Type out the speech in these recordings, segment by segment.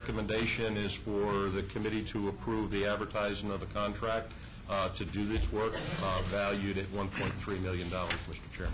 Recommendation is for the committee to approve the advertising of the contract to do this work, valued at $1.3 million, Mr. Chairman.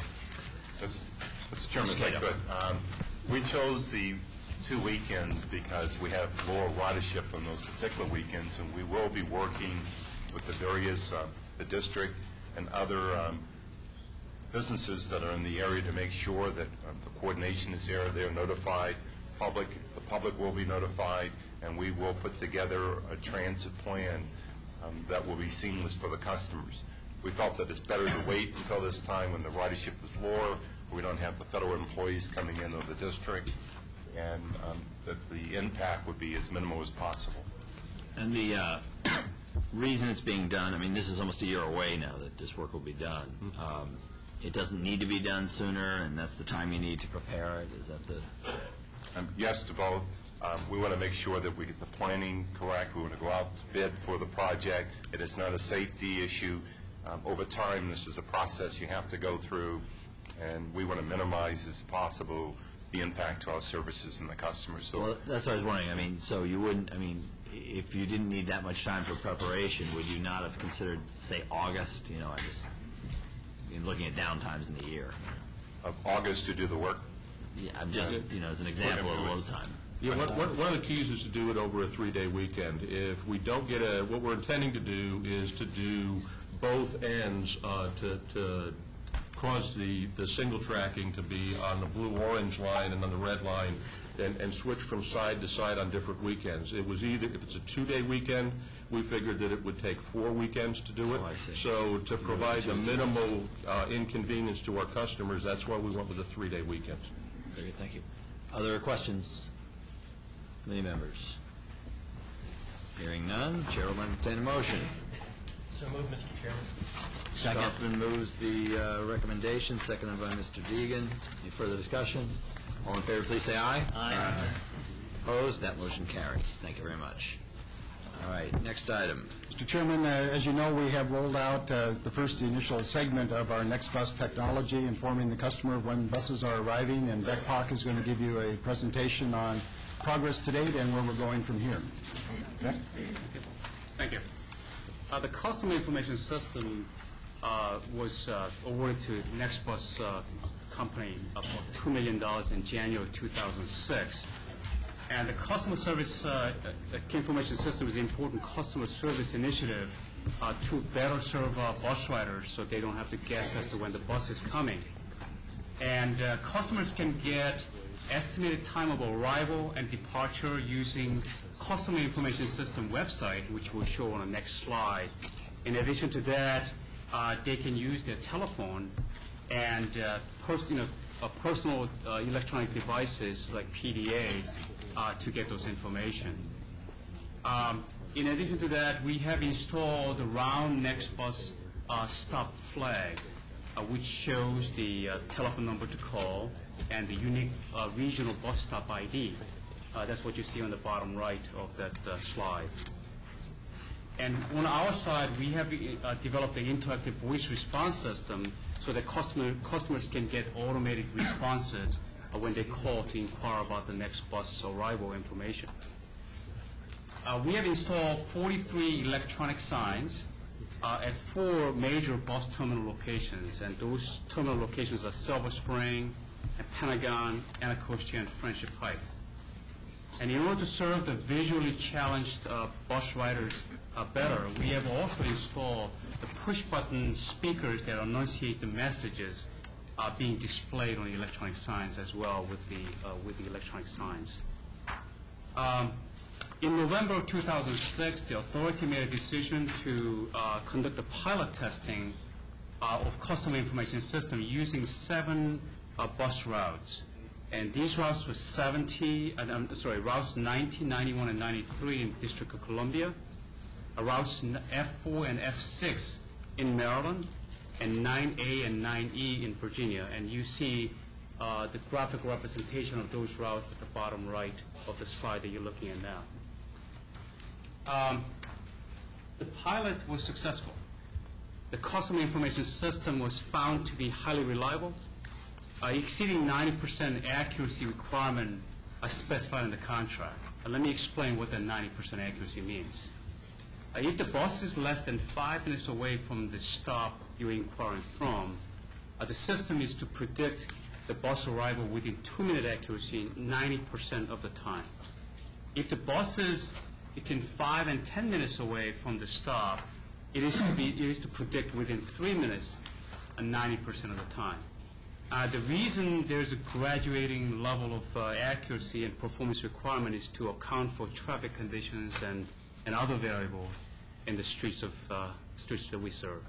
Mr. Chairman, if I could. We chose the 2 weekends because we have lower ridership on those particular weekends, and we will be working with the various, the district and other businesses that are in the area to make sure that the coordination is there. They are notified. The public will be notified, and we will put together a transit plan that will be seamless for the customers. We felt that it's better to wait until this time when the ridership is lower, we don't have the federal employees coming in of the district, and that the impact would be as minimal as possible. And the reason it's being done, I mean, this is almost a year away now that this work will be done. It doesn't need to be done sooner, and that's the time you need to prepare it? Is that the... Yes to both. We want to make sure that we get the planning correct. We want to go out to bid for the project. It is not a safety issue. Over time, this is a process you have to go through, and we want to minimize as possible the impact to our services and the customers. So, well, that's what I was wondering. I mean, so you wouldn't, I mean, if you didn't need that much time for preparation, would you not have considered, say, August? You know, I just, looking at downtimes in the year. Of August to do the work? Yeah, I'm just, as an example of low time. Yeah, one of the keys is to do it over a 3-day weekend. If we don't get what we're intending to do is to do both ends to cause the single tracking to be on the blue-orange line and on the red line and switch from side to side on different weekends. It was either, if it's a 2-day weekend, we figured that it would take 4 weekends to do it. Oh, I see. So to provide the minimal inconvenience to our customers, that's why we went with the 3-day weekends. Very good, thank you. Other questions? Committee members? Hearing none, Chair will entertain a motion. So moved, Mr. Chairman. Kaufman moves the recommendation, seconded by Mr. Deegan. Any further discussion? All in favor, please say aye. Aye. Opposed? That motion carries. Thank you very much. All right, next item. Mr. Chairman, as you know, we have rolled out the first initial segment of our Next Bus technology, informing the customer of when buses are arriving, and Beck Pock is going to give you a presentation on progress to date and where we're going from here. Beck? Thank you. The customer information system was awarded to Next Bus company for $2 million in January 2006. And the customer service information system is an important customer service initiative to better serve bus riders so they don't have to guess as to when the bus is coming. And customers can get estimated time of arrival and departure using customer information system website, which we'll show on the next slide. In addition to that, they can use their telephone and personal electronic devices like PDAs to get those information. In addition to that, we have installed the round Next Bus stop flags, which shows the telephone number to call and the unique regional bus stop ID. That's what you see on the bottom right of that slide. And on our side, we have developed an interactive voice response system so that customers can get automated responses when they call to inquire about the next bus arrival information. We have installed 43 electronic signs at 4 major bus terminal locations, and those terminal locations are Silver Spring, and Pentagon, Anacostia, and Friendship Heights. And in order to serve the visually challenged bus riders better, we have also installed the push-button speakers that enunciate the messages being displayed on the electronic signs as well with the electronic signs. In November of 2006, the authority made a decision to conduct a pilot testing of customer information system using 7 bus routes. And these routes were routes 90, 91, and 93 in the District of Columbia, routes F4 and F6 in Maryland, and 9A and 9E in Virginia. And you see the graphical representation of those routes at the bottom right of the slide that you're looking at now. The pilot was successful. The customer information system was found to be highly reliable, exceeding 90% accuracy requirement specified in the contract. Let me explain what that 90% accuracy means. If the bus is less than 5 minutes away from the stop you're inquiring from, the system is to predict the bus arrival within 2-minute accuracy 90% of the time. If the bus is between 5 and 10 minutes away from the stop, it is to predict within 3 minutes 90% of the time. The reason there's a graduating level of accuracy and performance requirement is to account for traffic conditions and other variables in the streets that we serve.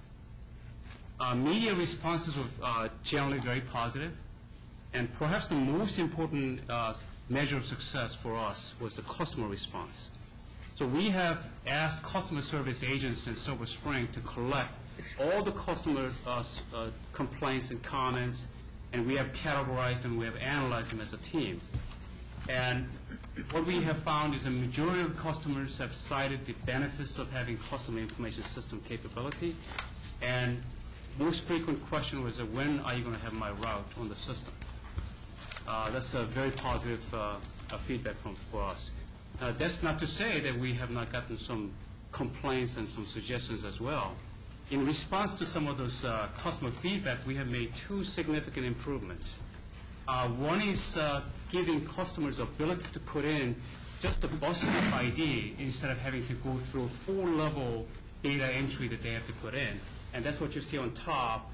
Media responses were generally very positive, and perhaps the most important measure of success for us was the customer response. So we have asked customer service agents in Silver Spring to collect all the customer complaints and comments, and we have categorized them, we have analyzed them as a team. And what we have found is a majority of customers have cited the benefits of having customer information system capability, and most frequent question was, when are you going to have my route on the system? That's a very positive feedback for us. That's not to say that we have not gotten some complaints and some suggestions as well. In response to some of those customer feedback, we have made 2 significant improvements. One is giving customers ability to put in just the bus stop ID instead of having to go through full level data entry that they have to put in. And that's what you see on top,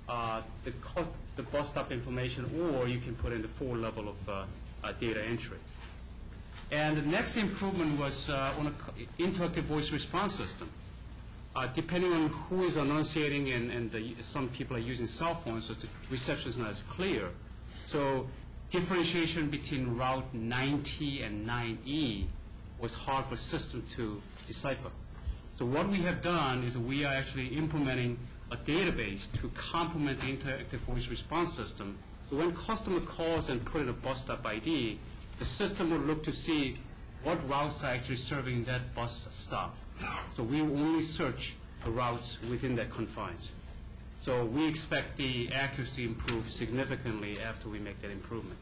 the bus stop information, or you can put in the full level of data entry. And the next improvement was on an interactive voice response system. Depending on who is enunciating, and some people are using cell phones, so the reception is not as clear. So differentiation between Route 90 and 9E was hard for the system to decipher. So what we have done is we are actually implementing a database to complement the interactive voice response system. So when customer calls and put in a bus stop ID, the system will look to see what routes are actually serving that bus stop. So we only search the routes within that confines. So we expect the accuracy to improve significantly after we make that improvement.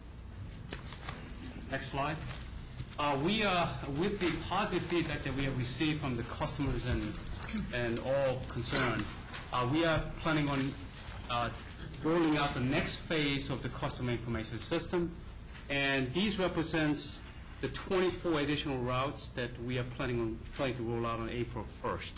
Next slide. With the positive feedback that we have received from the customers and all concerned, we are planning on rolling out the next phase of the customer information system, and these represents the 24 additional routes that we are planning to roll out on April 1st.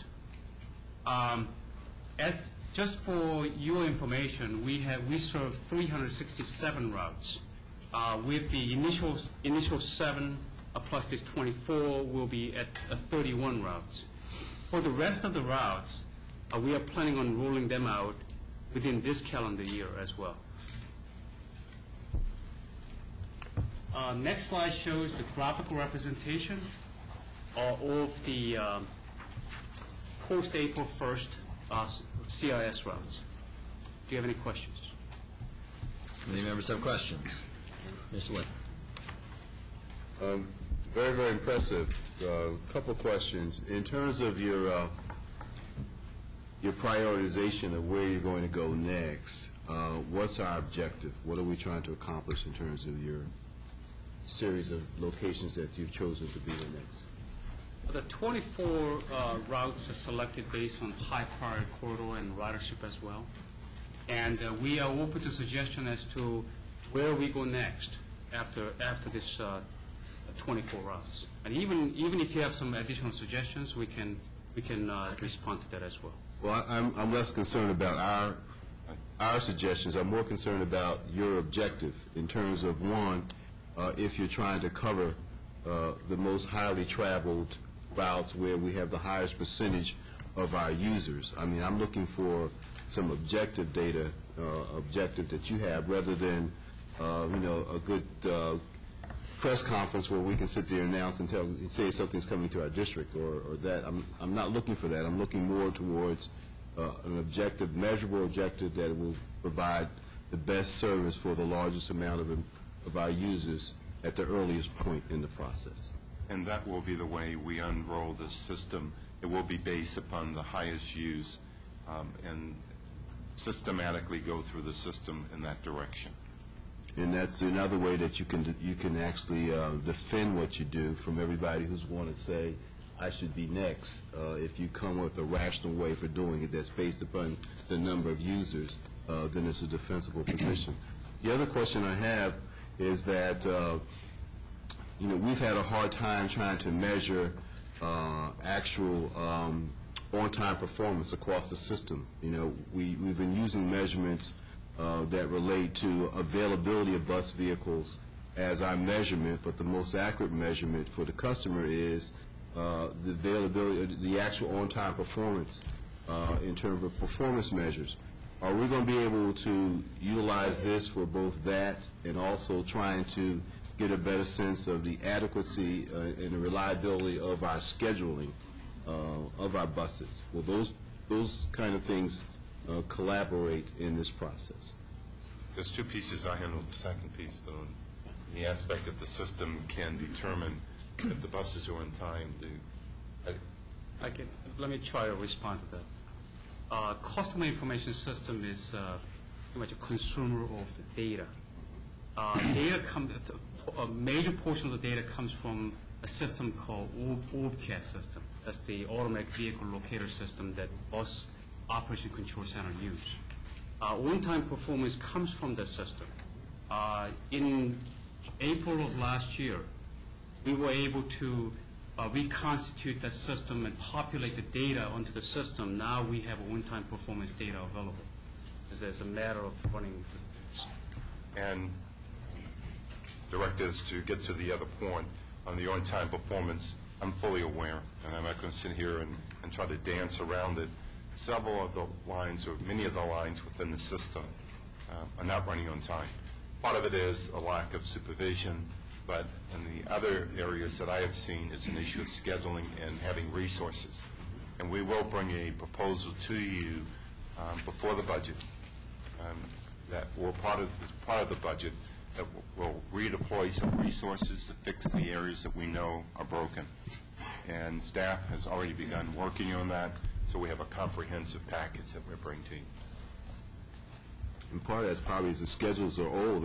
Just for your information, we serve 367 routes. With the initial 7 plus this 24, we'll be at 31 routes. For the rest of the routes, we are planning on rolling them out within this calendar year as well. Next slide shows the graphical representation of the post-April 1st CIS routes. Do you have any questions? Any members have questions? Mr. Lin. Very, very impressive. Couple questions. In terms of your prioritization of where you're going to go next, what's our objective? What are we trying to accomplish in terms of your series of locations that you've chosen to be the next? The 24 routes are selected based on high priority corridor and ridership as well. And we are open to suggestion as to where we go next after this 24 routes. And even if you have some additional suggestions, we can respond to that as well. Well, I'm less concerned about our suggestions. I'm more concerned about your objective in terms of, one, if you're trying to cover the most highly traveled routes where we have the highest percentage of our users. I mean, I'm looking for some objective data, objective that you have, rather than a good press conference where we can sit there and announce and say something's coming to our district or that. I'm not looking for that. I'm looking more towards an objective, measurable objective that will provide the best service for the largest amount of our users at the earliest point in the process. And that will be the way we unroll this system. It will be based upon the highest use and systematically go through the system in that direction. And that's another way that you can actually defend what you do from everybody who's going to say, I should be next. If you come with a rational way for doing it that's based upon the number of users, then it's a defensible position. The other question I have is that, we've had a hard time trying to measure actual on-time performance across the system. We've been using measurements that relate to availability of bus vehicles as our measurement, but the most accurate measurement for the customer is the availability, the actual on-time performance in terms of performance measures. Are we going to be able to utilize this for both that and also trying to get a better sense of the adequacy and the reliability of our scheduling of our buses? Will those kind of things collaborate in this process? There's two pieces. I handle the second piece, but on the aspect of the system can determine if the buses are on time. Let me try to respond to that. Customer information system is pretty much a consumer of the data. A major portion of the data comes from a system called ORBCAT system. That's the automatic vehicle locator system that bus operation control center use. On-time performance comes from the system. In April of last year, we were able to reconstitute that system and populate the data onto the system. Now we have on-time performance data available. It's a matter of running. And directors, to get to the other point, on the on-time performance, I'm fully aware, and I'm not going to sit here and try to dance around it. Several of the lines, or many of the lines within the system, are not running on time. Part of it is a lack of supervision, but in the other areas that I have seen, it's an issue of scheduling and having resources. And we will bring a proposal to you before the budget that will part of the budget that will redeploy some resources to fix the areas that we know are broken. And staff has already begun working on that, so we have a comprehensive package that we're bringing to you. And part of that's probably is the schedules are old,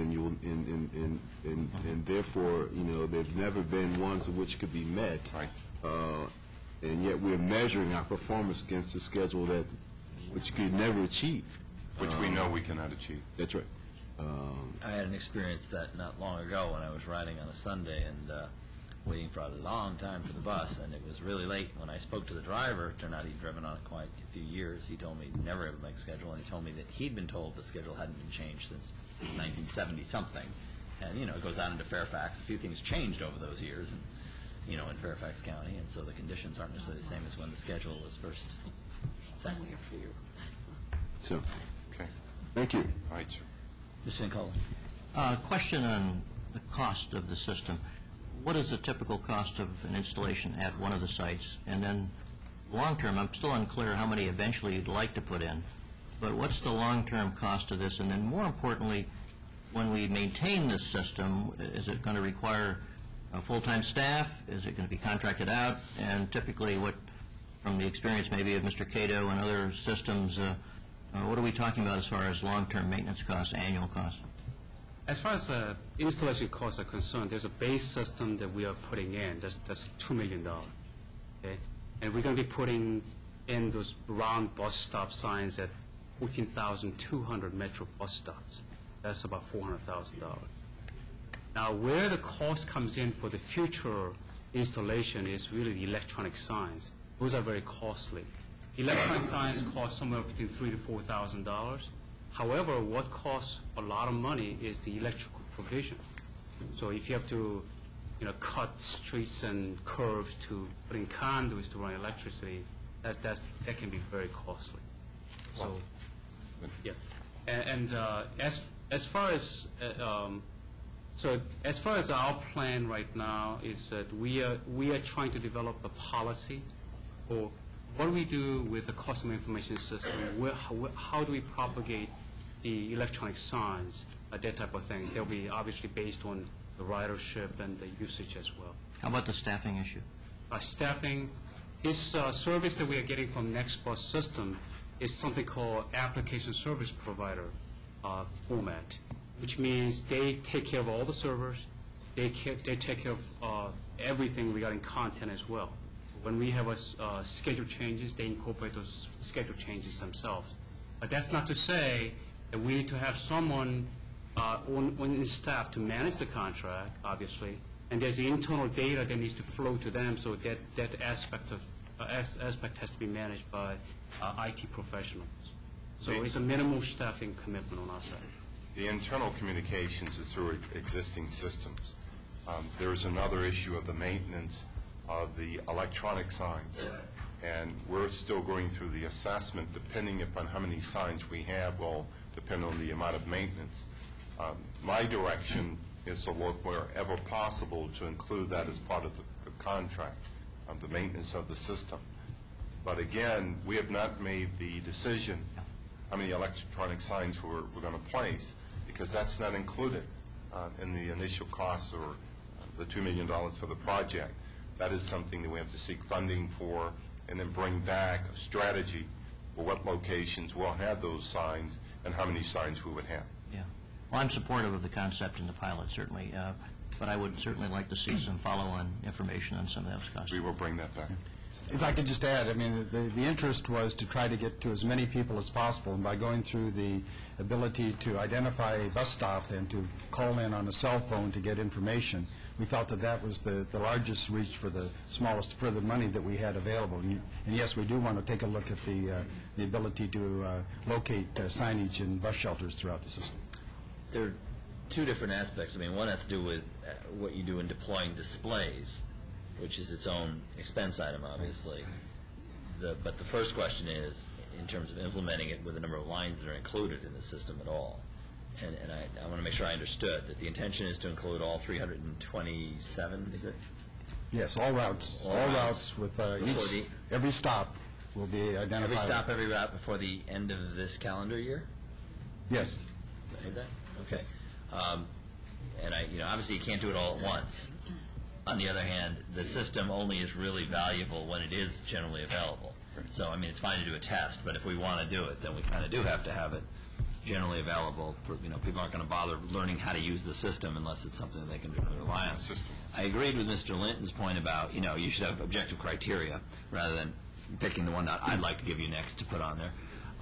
and therefore, they've never been ones of which could be met. Right. And yet we're measuring our performance against a schedule which could never achieve. Which we know we cannot achieve. That's right. I had an experience that not long ago when I was riding on a Sunday and waiting for a long time for the bus, and it was really late. When I spoke to the driver, it turned out he'd driven on it quite a few years. He told me he'd never ever make a schedule, and he told me that he'd been told the schedule hadn't been changed since 1970-something. And, it goes out into Fairfax. A few things changed over those years, and, in Fairfax County, and so the conditions aren't necessarily the same as when the schedule was first sent for you. So, Okay. thank you. All right, sir. Mr. Nicola. Question on the cost of the system. What is the typical cost of an installation at one of the sites? And then long-term, I'm still unclear how many eventually you'd like to put in, but what's the long-term cost of this? And then more importantly, when we maintain this system, is it going to require a full-time staff? Is it going to be contracted out? And typically, from the experience maybe of Mr. Cato and other systems, what are we talking about as far as long-term maintenance costs, annual costs? As far as installation costs are concerned, there's a base system that we are putting in. That's $2 million. Okay? And we're going to be putting in those round bus stop signs at 14,200 metro bus stops. That's about $400,000. Now, where the cost comes in for the future installation is really the electronic signs. Those are very costly. Electronic signs cost somewhere between $3,000 to $4,000. However, what costs a lot of money is the electrical provision. So if you have to, cut streets and curves to put in conduits to run electricity, that can be very costly. So, yeah. And as far as our plan right now is that we are trying to develop a policy for what do we do with the customer information system. How do we propagate the electronic signs, that type of things. They'll be obviously based on the ridership and the usage as well. How about the staffing issue? Staffing, this service that we are getting from NextBus system is something called application service provider format. which means they take care of all the servers, they take care of everything regarding content as well. When we have schedule changes, they incorporate those schedule changes themselves. But that's not to say that we need to have someone on staff to manage the contract, obviously, and there's the internal data that needs to flow to them, so that aspect has to be managed by IT professionals. So it's a minimal staffing commitment on our side. The internal communications is through existing systems. There's another issue of the maintenance of the electronic signs, and we're still going through the assessment. Depending upon how many signs we have will depend on the amount of maintenance. My direction is to look wherever possible to include that as part of the contract, the maintenance of the system. But again, we have not made the decision how many electronic signs we're going to place, because that's not included in the initial costs or the $2 million for the project. That is something that we have to seek funding for and then bring back a strategy for what locations will have those signs and how many signs we would have. Yeah. Well, I'm supportive of the concept in the pilot, certainly, but I would certainly like to see some follow-on information on some of those costs. We will bring that back. If I could just add, I mean, the interest was to try to get to as many people as possible, and by going through the ability to identify a bus stop and to call in on a cell phone to get information, we felt that that was the largest reach for the smallest, for the money that we had available. And yes, we do want to take a look at the ability to locate signage in bus shelters throughout the system. There are two different aspects. I mean, one has to do with what you do in deploying displays, which is its own expense item, obviously. But the first question is, in terms of implementing it with the number of lines that are included in the system at all. And I want to make sure I understood that the intention is to include all 327, is it? Yes, all routes. All routes with every stop will be identified. Every stop, every route before the end of this calendar year? Yes. Did I hear that? Okay. And obviously you can't do it all at once. On the other hand, the system only is really valuable when it is generally available. So, I mean, it's fine to do a test, but if we want to do it, then we kind of do have to have it generally available. People aren't going to bother learning how to use the system unless it's something that they can rely on. I agreed with Mr. Linton's point about, you should have objective criteria rather than picking the one that I'd like to give you next to put on there.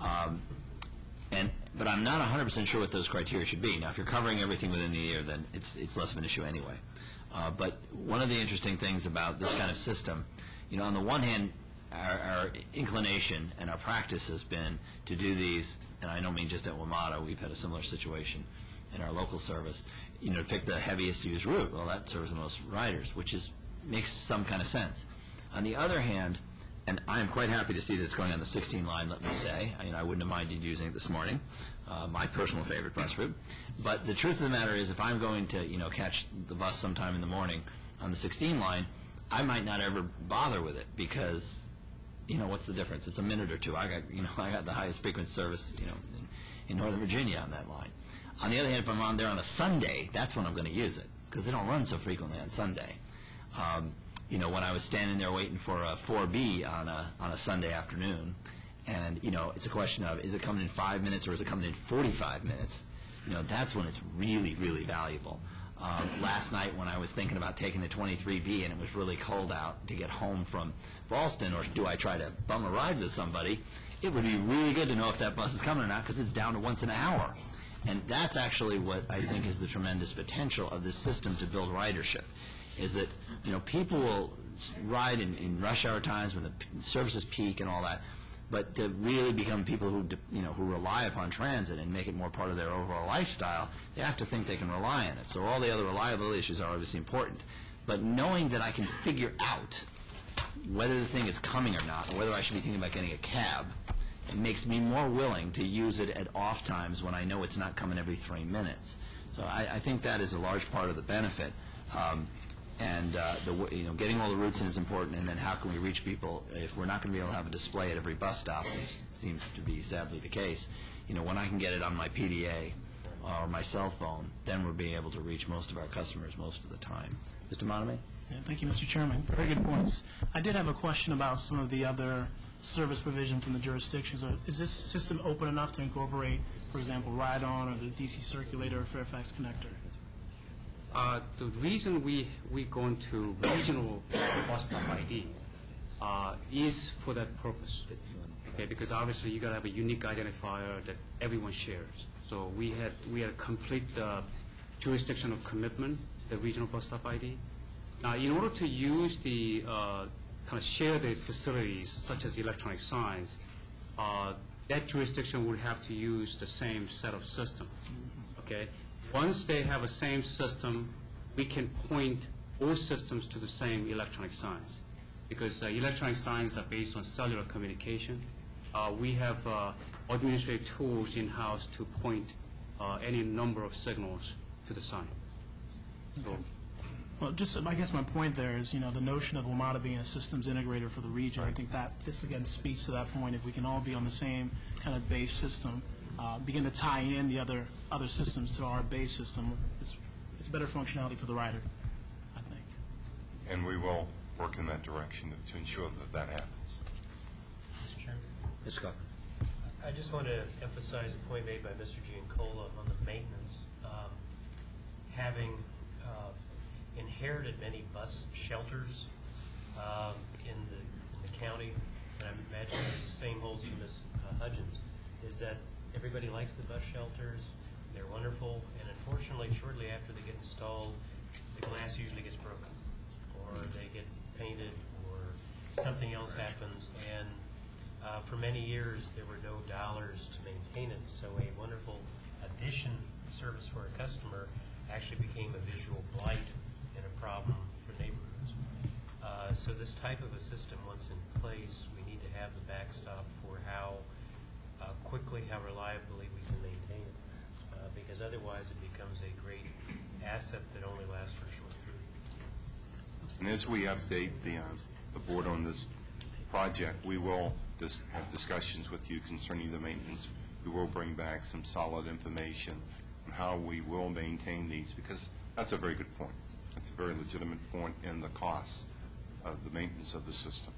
But I'm not 100% sure what those criteria should be. Now, if you're covering everything within the year, then it's less of an issue anyway. But one of the interesting things about this kind of system, on the one hand, our inclination and our practice has been to do these, and I don't mean just at WMATA, we've had a similar situation in our local service, to pick the heaviest used route. Well, that serves the most riders, which makes some kind of sense. On the other hand, and I am quite happy to see that it's going on the 16 line, let me say. I wouldn't have minded using it this morning, my personal favorite bus route. But the truth of the matter is, if I'm going to, catch the bus sometime in the morning on the 16 line, I might not ever bother with it because, what's the difference? It's a minute or two. I got the highest frequency service, in Northern Virginia on that line. On the other hand, if I'm on there on a Sunday, that's when I'm going to use it because they don't run so frequently on Sunday. When I was standing there waiting for a 4B on a Sunday afternoon, and, it's a question of, is it coming in 5 minutes or is it coming in 45 minutes? That's when it's really, really valuable. Last night when I was thinking about taking the 23B and it was really cold out to get home from Ballston, or do I try to bum a ride with somebody, it would be really good to know if that bus is coming or not because it's down to once an hour. And that's actually what I think is the tremendous potential of this system to build ridership, is that, people will ride in rush hour times when the services peak and all that, but to really become people who rely upon transit and make it more part of their overall lifestyle, they have to think they can rely on it. So all the other reliability issues are obviously important. But knowing that I can figure out whether the thing is coming or not, or whether I should be thinking about getting a cab, it makes me more willing to use it at off times when I know it's not coming every 3 minutes. So I think that is a large part of the benefit. Getting all the routes in is important, and then how can we reach people if we're not going to be able to have a display at every bus stop, which seems to be sadly the case. When I can get it on my PDA or my cell phone, then we're being able to reach most of our customers most of the time. Mr. Moname? Yeah, thank you, Mr. Chairman. Very good points. I did have a question about some of the other service provision from the jurisdictions. Is this system open enough to incorporate, for example, Ride-On or the DC Circulator or Fairfax Connector? The reason we going to regional bus stop ID is for that purpose. Okay, because obviously you got to have a unique identifier that everyone shares. So we had complete jurisdictional commitment, the regional bus stop ID. Now, in order to use the kind of share the facilities, such as electronic signs, that jurisdiction would have to use the same set of system. Okay. Once they have a same system, we can point all systems to the same electronic signs, because electronic signs are based on cellular communication. We have administrative tools in-house to point any number of signals to the sign. So, Well, just, I guess my point there is, the notion of WMATA being a systems integrator for the region, I think that this again speaks to that point. If we can all be on the same kind of base system, begin to tie in the other systems to our base system, it's better functionality for the rider, I think. And we will work in that direction to ensure that happens. Mr. Chairman? Mr. Coffin. I just want to emphasize a point made by Mr. Giancola on the maintenance. Having inherited many bus shelters in the county, and I imagine the same holds for Ms. Hudgens, is that everybody likes the bus shelters. They're wonderful, and unfortunately, shortly after they get installed, the glass usually gets broken, or they get painted, or something else happens, and for many years there were no dollars to maintain it, so a wonderful addition service for a customer actually became a visual blight and a problem for neighborhoods. So this type of a system, once in place, we need to have the backstop for how quickly, how reliably we can maintain it, because otherwise it becomes a great asset that only lasts for a short period. And as we update the board on this project, we will have discussions with you concerning the maintenance. We will bring back some solid information on how we will maintain these, because that's a very good point. That's a very legitimate point in the cost of the maintenance of the system.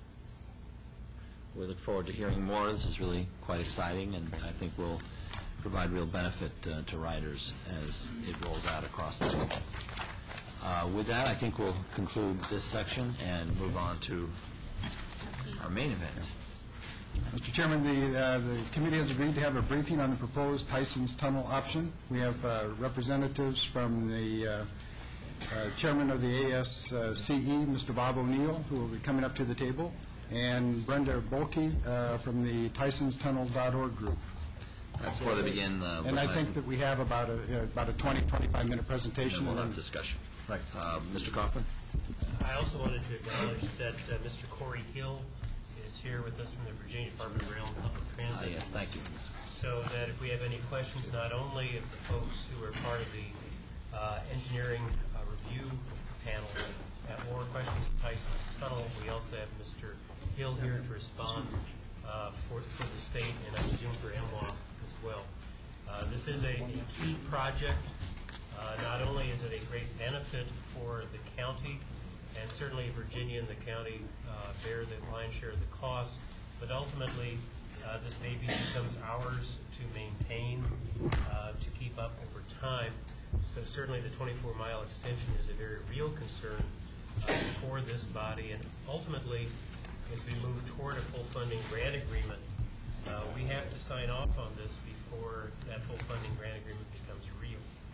We look forward to hearing more. This is really quite exciting, and I think will provide real benefit to riders as it rolls out across the state. With that, I think we'll conclude this section and move on to our main event. Mr. Chairman, the committee has agreed to have a briefing on the proposed Tysons Tunnel option. We have representatives from the chairman of the ASCE, Mr. Bob O'Neill, who will be coming up to the table, and Brenda Bolke from the TysonsTunnel.org group. Before they begin, And I think that we have about a 20, 25-minute presentation. we'll have a discussion. Right. Mr. Kaufman? I also wanted to acknowledge that Mr. Corey Hill is here with us from the Virginia Department of Rail and Public Transit. Yes, thank you. So that if we have any questions, not only of the folks who are part of the engineering review panel, or questions of Tysons Tunnel, we also have Mr. Hill here to respond for the state, and I presume for MWA as well. This is a key project. Not only is it a great benefit for the county, and certainly Virginia and the county bear the lion's share of the cost, but ultimately this maybe becomes ours to maintain, to keep up over time. So certainly the 24-mile extension is a very real concern for this body, and ultimately, as we move toward a full funding grant agreement, we have to sign off on this before that full funding grant agreement becomes real.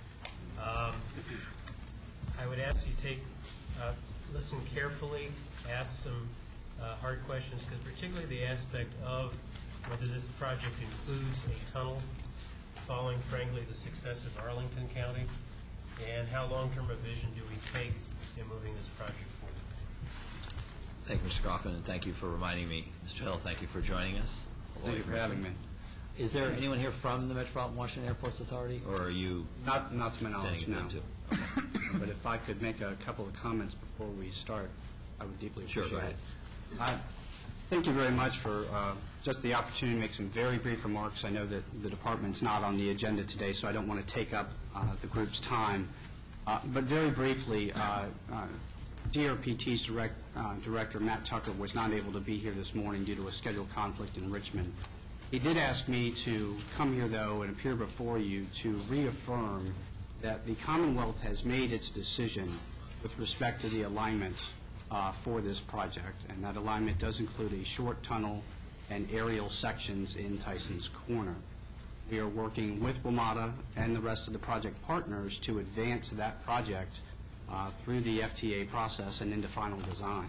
I would ask you to listen carefully, ask some hard questions, because particularly the aspect of whether this project includes a tunnel following, frankly, the success of Arlington County, and how long-term a vision do we take in moving this project forward. Thank you, Mr. Kaufman, and thank you for reminding me. Mr. Hill, thank you for joining us. thank you for having me. Is there anyone here from the Metropolitan Washington Airports Authority, or are you Not to my knowledge, standing no. too? But if I could make a couple of comments before we start, I would deeply appreciate Sure, go it. Thank you very much for just the opportunity to make some very brief remarks. I know that the department's not on the agenda today, so I don't want to take up the group's time. But very briefly, DRPT's Director, Matt Tucker, was not able to be here this morning due to a scheduled conflict in Richmond. He did ask me to come here, though, and appear before you to reaffirm that the Commonwealth has made its decision with respect to the alignment for this project, and that alignment does include a short tunnel and aerial sections in Tyson's Corner. We are working with WMATA and the rest of the project partners to advance that project through the FTA process and into final design.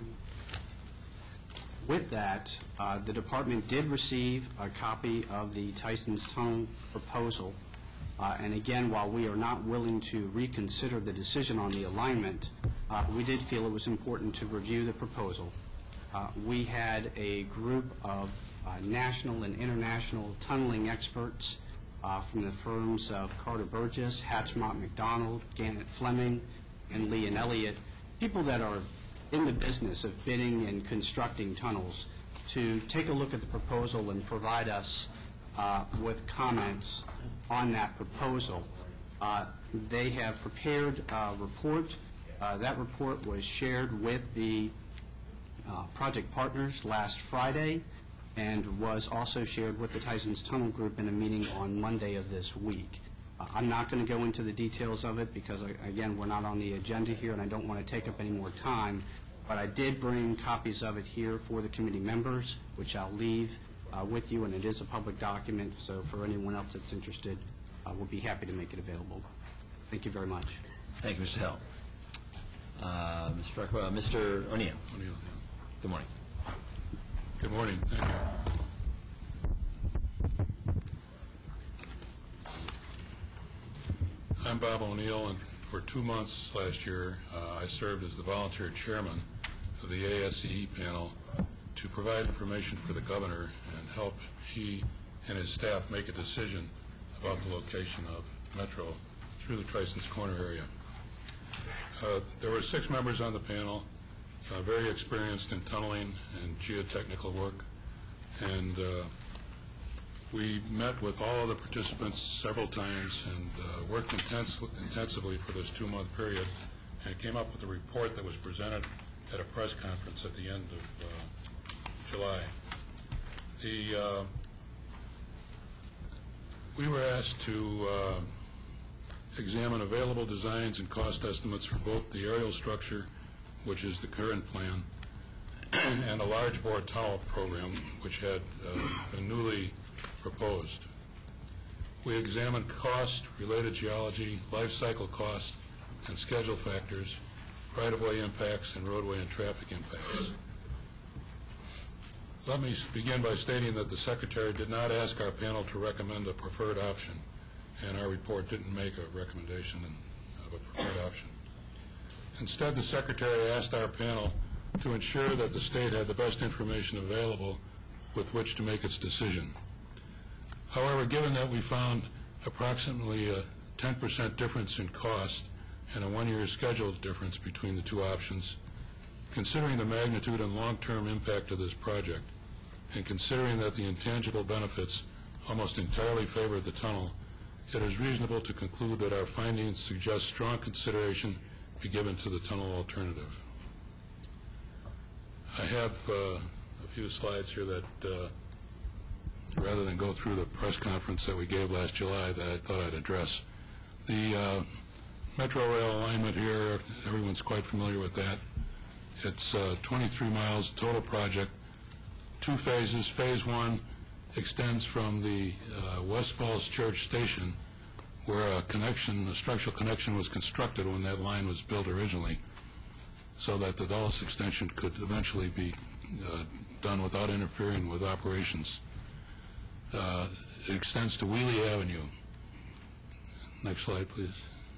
With that, the department did receive a copy of the Tyson's Tunnel proposal, and again, while we are not willing to reconsider the decision on the alignment, we did feel it was important to review the proposal. We had a group of national and international tunneling experts from the firms of Carter Burgess, Hatchmont McDonald, Gannett Fleming, and Lee and Elliott, people that are in the business of bidding and constructing tunnels, to take a look at the proposal and provide us with comments on that proposal. They have prepared a report. That report was shared with the project partners last Friday and was also shared with the Tyson's Tunnel Group in a meeting on Monday of this week. I'm not going to go into the details of it because, again, we're not on the agenda here and I don't want to take up any more time, but I did bring copies of it here for the committee members, which I'll leave with you, and it is a public document, so for anyone else that's interested, we'll be happy to make it available. Thank you very much. Thank you, Mr. Hill. Mr. O'Neill. Good morning. Good morning. Thank you. I'm Bob O'Neill, and for 2 months last year, I served as the volunteer chairman of the ASCE panel to provide information for the governor and help he and his staff make a decision about the location of Metro through the Tyson's Corner area. There were 6 members on the panel, very experienced in tunneling and geotechnical work, and we met with all of the participants several times and worked intensively for this 2-month period, and came up with a report that was presented at a press conference at the end of July. We were asked to examine available designs and cost estimates for both the aerial structure, which is the current plan, and a large bore tunnel program, which had been newly proposed. We examined cost, related geology, life cycle costs, and schedule factors, right-of-way impacts, and roadway and traffic impacts. Let me begin by stating that the Secretary did not ask our panel to recommend a preferred option, and our report didn't make a recommendation of a preferred option. Instead, the Secretary asked our panel to ensure that the state had the best information available with which to make its decision. However, given that we found approximately a 10% difference in cost and a 1-year schedule difference between the 2 options, considering the magnitude and long-term impact of this project, and considering that the intangible benefits almost entirely favored the tunnel, it is reasonable to conclude that our findings suggest strong consideration be given to the tunnel alternative. I have a few slides here that, rather than go through the press conference that we gave last July, that I thought I'd address. The Metro Rail alignment here, everyone's quite familiar with that. It's 23 miles total project, 2 phases. Phase 1 extends from the West Falls Church Station, where a structural connection was constructed when that line was built originally, so that the Dulles extension could eventually be done without interfering with operations. It extends to Wheelie Avenue. Next slide, please.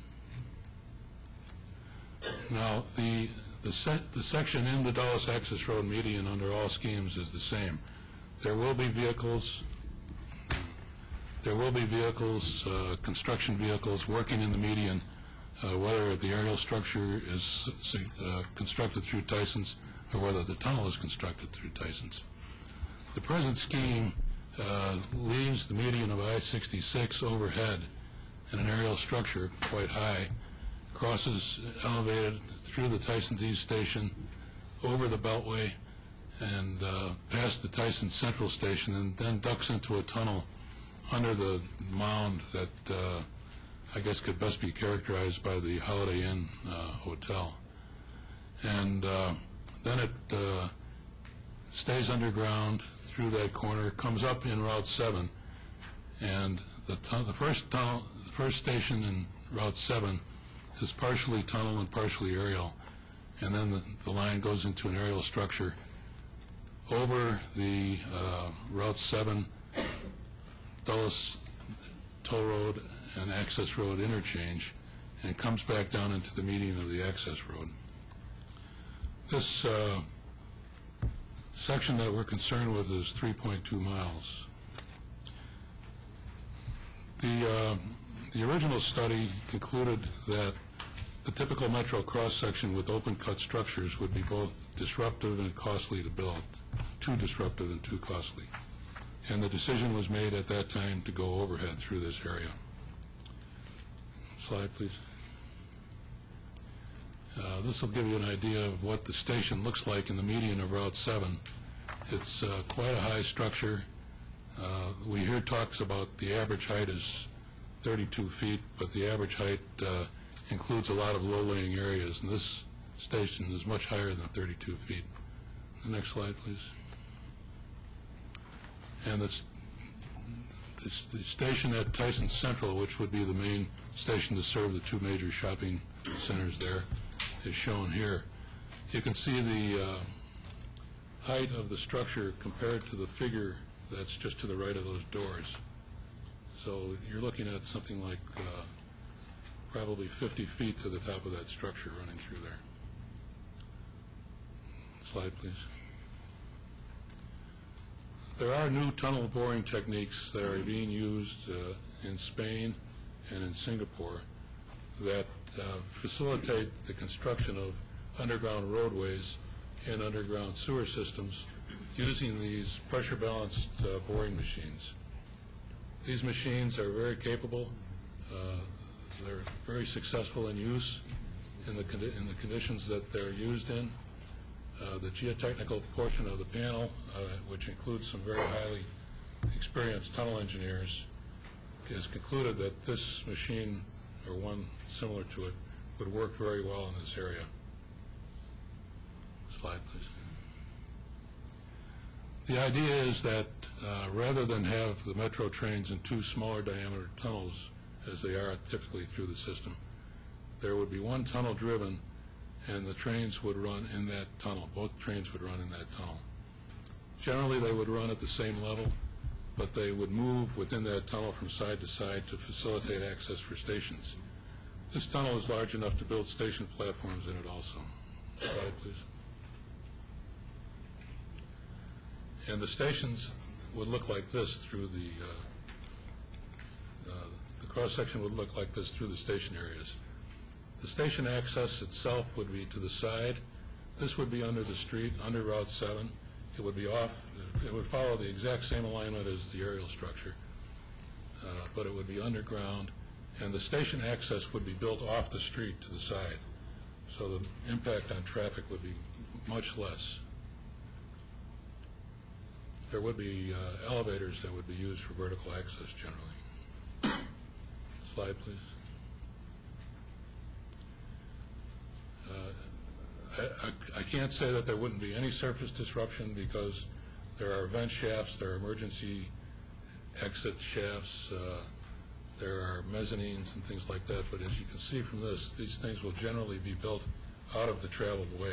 Now, the section in the Dulles Access Road median under all schemes is the same. There will be vehicles, construction vehicles working in the median, whether the aerial structure is constructed through Tyson's or whether the tunnel is constructed through Tyson's. The present scheme leaves the median of I-66 overhead in an aerial structure quite high, crosses elevated through the Tyson's East Station, over the Beltway, and past the Tyson Central Station, and then ducks into a tunnel under the mound that I guess could best be characterized by the Holiday Inn Hotel. And then it stays underground through that corner, comes up in Route 7, and the first station in Route 7 is partially tunnel and partially aerial, and then the line goes into an aerial structure over the Route 7 Dulles Toll Road and Access Road interchange, and comes back down into the median of the access road. This section that we're concerned with is 3.2 miles. The original study concluded that the typical metro cross-section with open-cut structures would be both disruptive and costly to build, too disruptive and too costly. And the decision was made at that time to go overhead through this area. Slide, please. This will give you an idea of what the station looks like in the median of Route 7. It's quite a high structure. We hear talks about the average height is 32 feet, but the average height includes a lot of low-lying areas, and this station is much higher than 32 feet. The next slide, please. And the station at Tyson Central, which would be the main station to serve the two major shopping centers there, is shown here. You can see the height of the structure compared to the figure that's just to the right of those doors. So you're looking at something like probably 50 feet to the top of that structure running through there. Slide, please. There are new tunnel boring techniques that are being used in Spain and in Singapore that facilitate the construction of underground roadways and underground sewer systems using these pressure-balanced boring machines. These machines are very capable. They're very successful in use in the conditions that they're used in. The geotechnical portion of the panel, which includes some very highly experienced tunnel engineers, has concluded that this machine, or one similar to it, would work very well in this area. Slide, please. The idea is that rather than have the metro trains in two smaller diameter tunnels, as they are typically through the system, there would be one tunnel driven, and the trains would run in that tunnel. Both trains would run in that tunnel. Generally, they would run at the same level, but they would move within that tunnel from side to side to facilitate access for stations. This tunnel is large enough to build station platforms in it also. Slide, please. And the stations would look like this through the cross-section would look like this through the station areas. The station access itself would be to the side. This would be under the street, under Route 7. It would be off. It would follow the exact same alignment as the aerial structure, but it would be underground, and the station access would be built off the street to the side, so the impact on traffic would be much less. There would be elevators that would be used for vertical access generally. Slide, please. I can't say that there wouldn't be any surface disruption because there are vent shafts, there are emergency exit shafts, there are mezzanines and things like that, but as you can see from this, these things will generally be built out of the traveled way.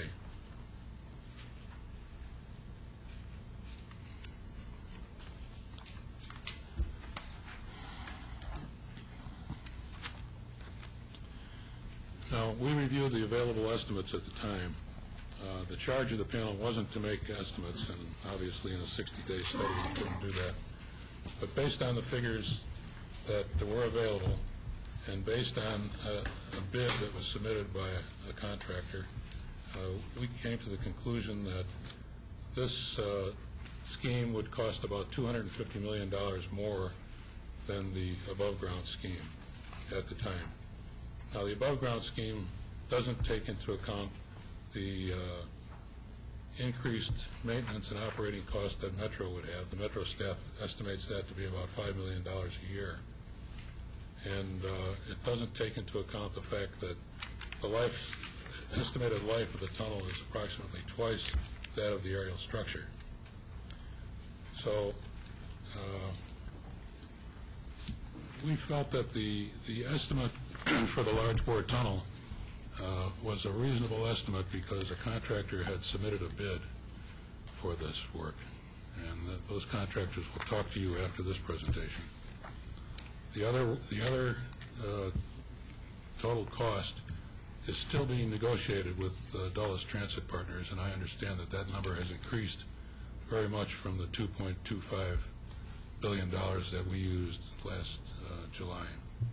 Now, we reviewed the available estimates at the time. The charge of the panel wasn't to make estimates, and obviously in a 60-day study we couldn't do that. But based on the figures that were available, and based on a bid that was submitted by a contractor, we came to the conclusion that this scheme would cost about $250 million more than the above-ground scheme at the time. Now, the above-ground scheme doesn't take into account the increased maintenance and operating costs that Metro would have. The Metro staff estimates that to be about $5 million a year. And it doesn't take into account the fact that the estimated life of the tunnel is approximately twice that of the aerial structure. So we felt that the estimate for the large bore tunnel was a reasonable estimate because a contractor had submitted a bid for this work, and those contractors will talk to you after this presentation. The other total cost is still being negotiated with Dulles Transit Partners, and I understand that that number has increased very much from the $2.25 billion that we used last July.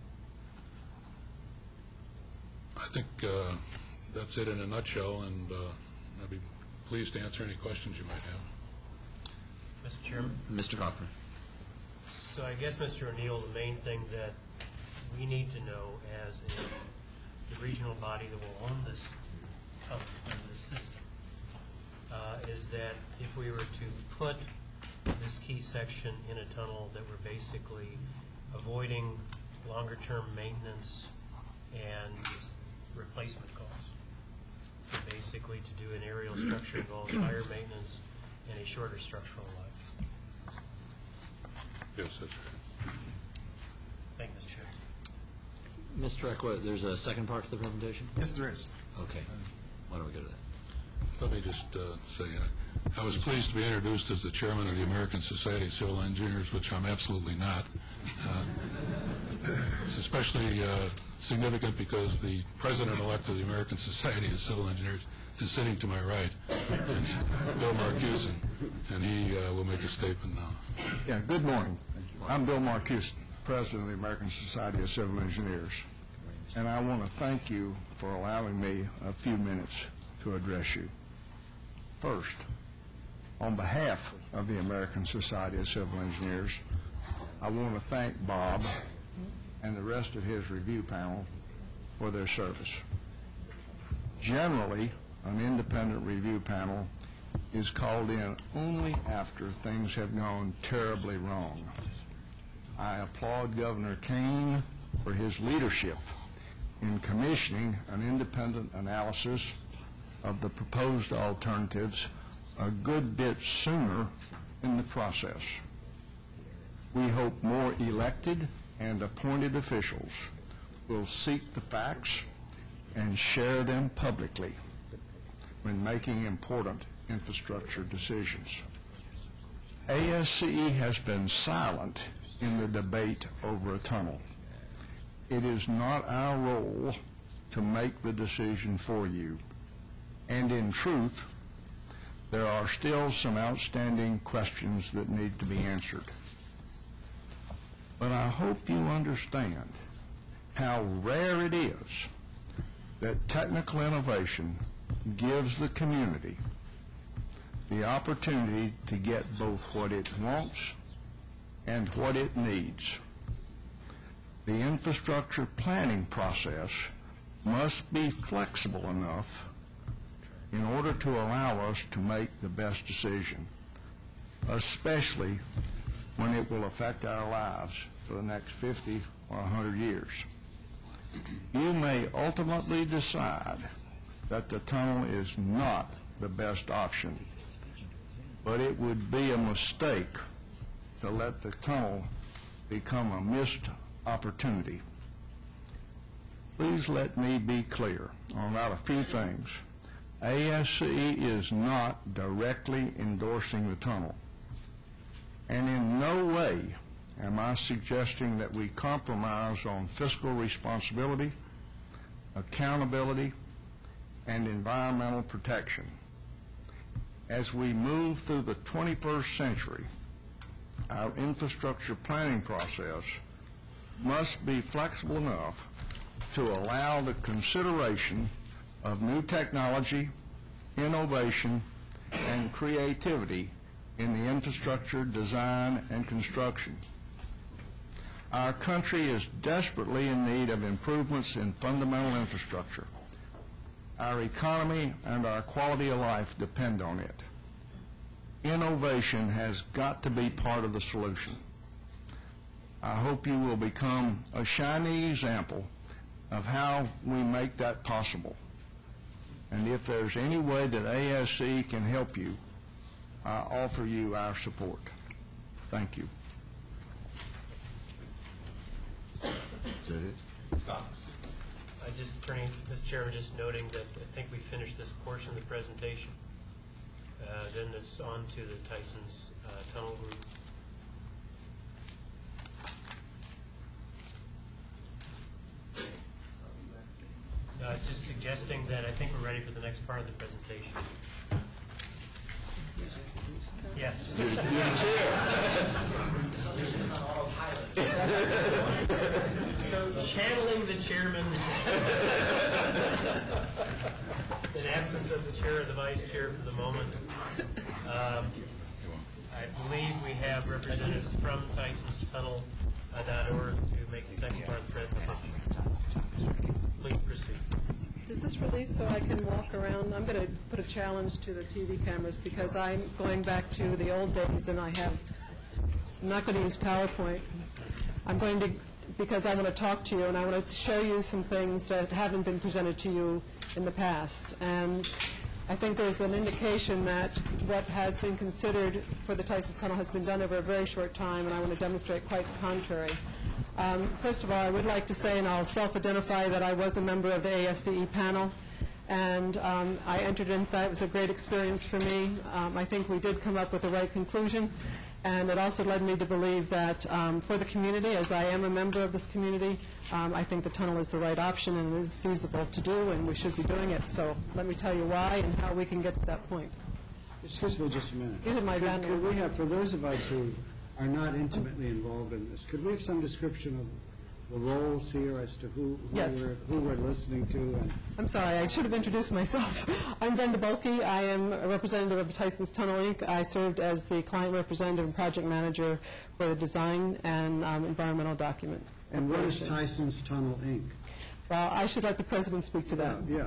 I think that's it in a nutshell, and I'd be pleased to answer any questions you might have. Mr. Chairman? Mr. Kaufman. So I guess, Mr. O'Neill, the main thing that we need to know as the regional body that will own this tunnel and this system is that if we were to put this key section in a tunnel, that we're basically avoiding longer-term maintenance and replacement costs. So basically, to do an aerial structure involves higher maintenance and a shorter structural life. Yes, that's right. Thank you, Mr. Chairman. Mr. Eckwa, there's a second part to the presentation? Yes, there is. Okay. Why don't we go to that? Let me just say, I was pleased to be introduced as the chairman of the American Society of Civil Engineers, which I'm absolutely not. It's especially significant because the president-elect of the American Society of Civil Engineers is sitting to my right, Bill Marcuse, and he will make a statement now. Yeah, good morning. I'm Bill Marcuse, president of the American Society of Civil Engineers, and I want to thank you for allowing me a few minutes to address you. First, on behalf of the American Society of Civil Engineers, I want to thank Bob and the rest of his review panel for their service. Generally, an independent review panel is called in only after things have gone terribly wrong. I applaud Governor Kane for his leadership in commissioning an independent analysis of the proposed alternatives a good bit sooner in the process. We hope more elected and appointed officials will seek the facts and share them publicly when making important infrastructure decisions. ASCE has been silent in the debate over a tunnel. It is not our role to make the decision for you. And in truth, there are still some outstanding questions that need to be answered. But I hope you understand how rare it is that technical innovation gives the community the opportunity to get both what it wants and what it needs. The infrastructure planning process must be flexible enough in order to allow us to make the best decision, especially when it will affect our lives for the next 50 or 100 years. You may ultimately decide that the tunnel is not the best option, but it would be a mistake to let the tunnel become a missed opportunity. Please let me be clear about a few things. ASCE is not directly endorsing the tunnel, and in no way am I suggesting that we compromise on fiscal responsibility, accountability, and environmental protection. As we move through the 21st century, our infrastructure planning process must be flexible enough to allow the consideration of new technology, innovation, and creativity in the infrastructure design and construction. Our country is desperately in need of improvements in fundamental infrastructure. Our economy and our quality of life depend on it. Innovation has got to be part of the solution. I hope you will become a shining example of how we make that possible. And if there's any way that ASC can help you, I offer you our support. Thank you. Is that it? I just, Mr. Chairman, just noting that I think we finished this portion of the presentation. Then it's on to the Tyson's Tunnel Group. I was just suggesting that I think we're ready for the next part of the presentation. Yes. So channeling the chairman, in absence of the chair or the vice chair for the moment, I believe we have representatives from TysonsTunnel.org to make the second part of the presentation. Please proceed. Does this release so I can walk around? I'm going to put a challenge to the TV cameras because I'm going back to the old days and I'm not going to use PowerPoint. I'm going to, because I want to talk to you and I want to show you some things that haven't been presented to you in the past. And I think there's an indication that what has been considered for the Tysons Tunnel has been done over a very short time, and I want to demonstrate quite the contrary. First of all, I would like to say, and I'll self-identify, that I was a member of the ASCE panel, and I entered in that. It was a great experience for me. I think we did come up with the right conclusion, and it also led me to believe that for the community, as I am a member of this community, I think the tunnel is the right option and it is feasible to do, and we should be doing it. So let me tell you why and how we can get to that point. Excuse me just a minute. These are my could we have, for those of us who are not intimately involved in this, could we have some description of the roles here as to who we're listening to? And I'm sorry, I should have introduced myself. I'm Brenda Bulkey. I am a representative of the Tysons Tunnel, Inc. I served as the client representative and project manager for the design and environmental document. And what is Tysons Tunnel, Inc.? Well, I should let the president speak to that. Yeah.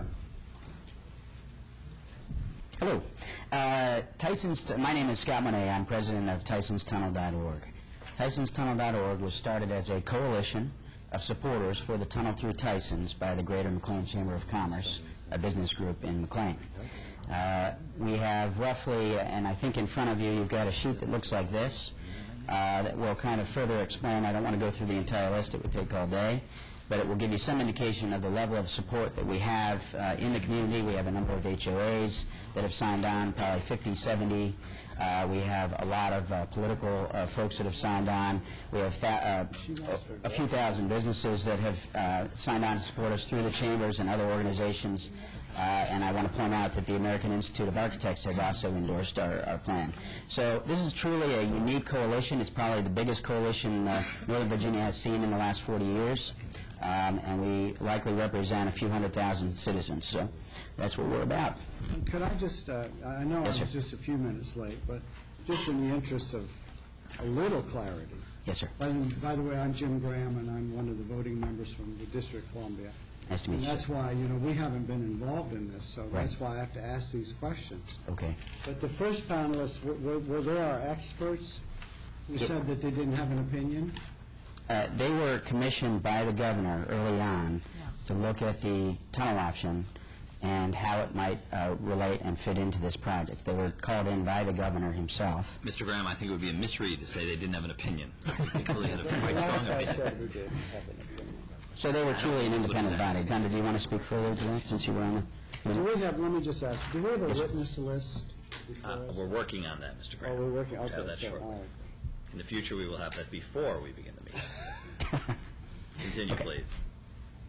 Hello. My name is Scott Monet. I'm president of TysonsTunnel.org. TysonsTunnel.org was started as a coalition of supporters for the tunnel through Tysons by the Greater McLean Chamber of Commerce, a business group in McLean. We have roughly, and I think in front of you, you've got a sheet that looks like this that will kind of further explain. I don't want to go through the entire list. It would take all day. But it will give you some indication of the level of support that we have in the community. We have a number of HOAs that have signed on, probably 50, 70. We have a lot of political folks that have signed on. We have a few thousand businesses that have signed on to support us through the chambers and other organizations. And I want to point out that the American Institute of Architects has also endorsed our plan. So this is truly a unique coalition. It's probably the biggest coalition Northern Virginia has seen in the last 40 years. And we likely represent a few 100,000 citizens. So that's what we're about. Could I just, I know I was just a few minutes late, but just in the interest of a little clarity. Yes, sir. By the way, I'm Jim Graham, and I'm one of the voting members from the District of Columbia. Nice to meet you. And that's why, we haven't been involved in this, so that's why I have to ask these questions. Okay. But the first panelists, were there our experts who said that they didn't have an opinion? They were commissioned by the governor early on to look at the tunnel option and how it might relate and fit into this project. They were called in by the governor himself. Mr. Graham, I think it would be a misread to say they didn't have an opinion. They clearly had a quite strong opinion. So they were truly an independent body. Gunder, do you want to speak further to that since you were on the... Do we have, let me just ask, do we have a witness list? We're working on that, Mr. Graham. Oh, we're working, okay. We'll have that shortly. In the future, we will have that before we begin the meeting. Continue, please.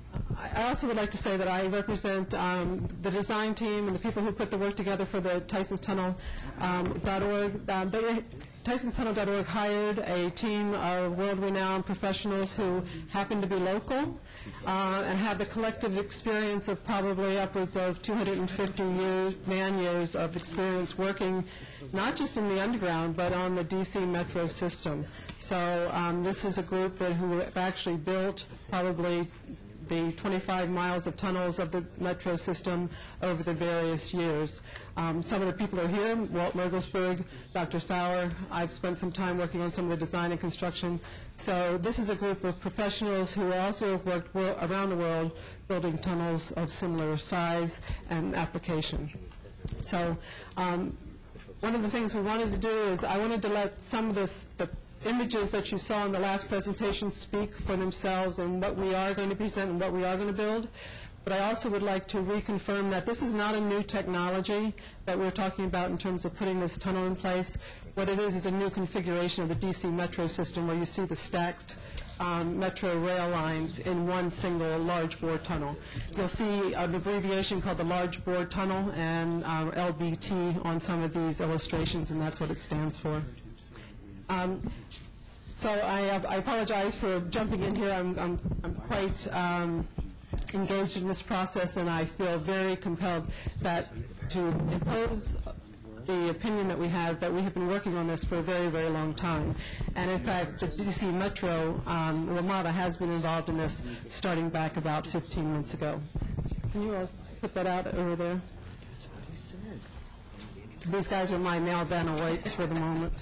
I also would like to say that I represent the design team and the people who put the work together for the TysonsTunnel.org. TysonsTunnel.org hired a team of world-renowned professionals who happen to be local and have the collective experience of probably upwards of 250 man-years of experience working not just in the underground but on the DC Metro system. So this is a group who have actually built probably the 25 miles of tunnels of the Metro system over the various years. Some of the people are here, Walt Mergelsberg, Dr. Sauer. I've spent some time working on some of the design and construction. So this is a group of professionals who also have worked around the world building tunnels of similar size and application. So one of the things we wanted to do is I wanted to let some of the images that you saw in the last presentation speak for themselves and what we are going to present and what we are going to build. But I also would like to reconfirm that this is not a new technology that we're talking about in terms of putting this tunnel in place. What it is a new configuration of the DC Metro system where you see the stacked Metro rail lines in one single large bore tunnel. You'll see an abbreviation called the large bore tunnel and LBT on some of these illustrations, and that's what it stands for. So I apologize for jumping in here. I'm quite engaged in this process, and I feel very compelled that to impose the opinion that we have been working on this for a very, very long time. And in fact, the DC Metro, WMATA has been involved in this starting back about 15 months ago. Can you put that out over there? These guys are my Nell Banner weights for the moment.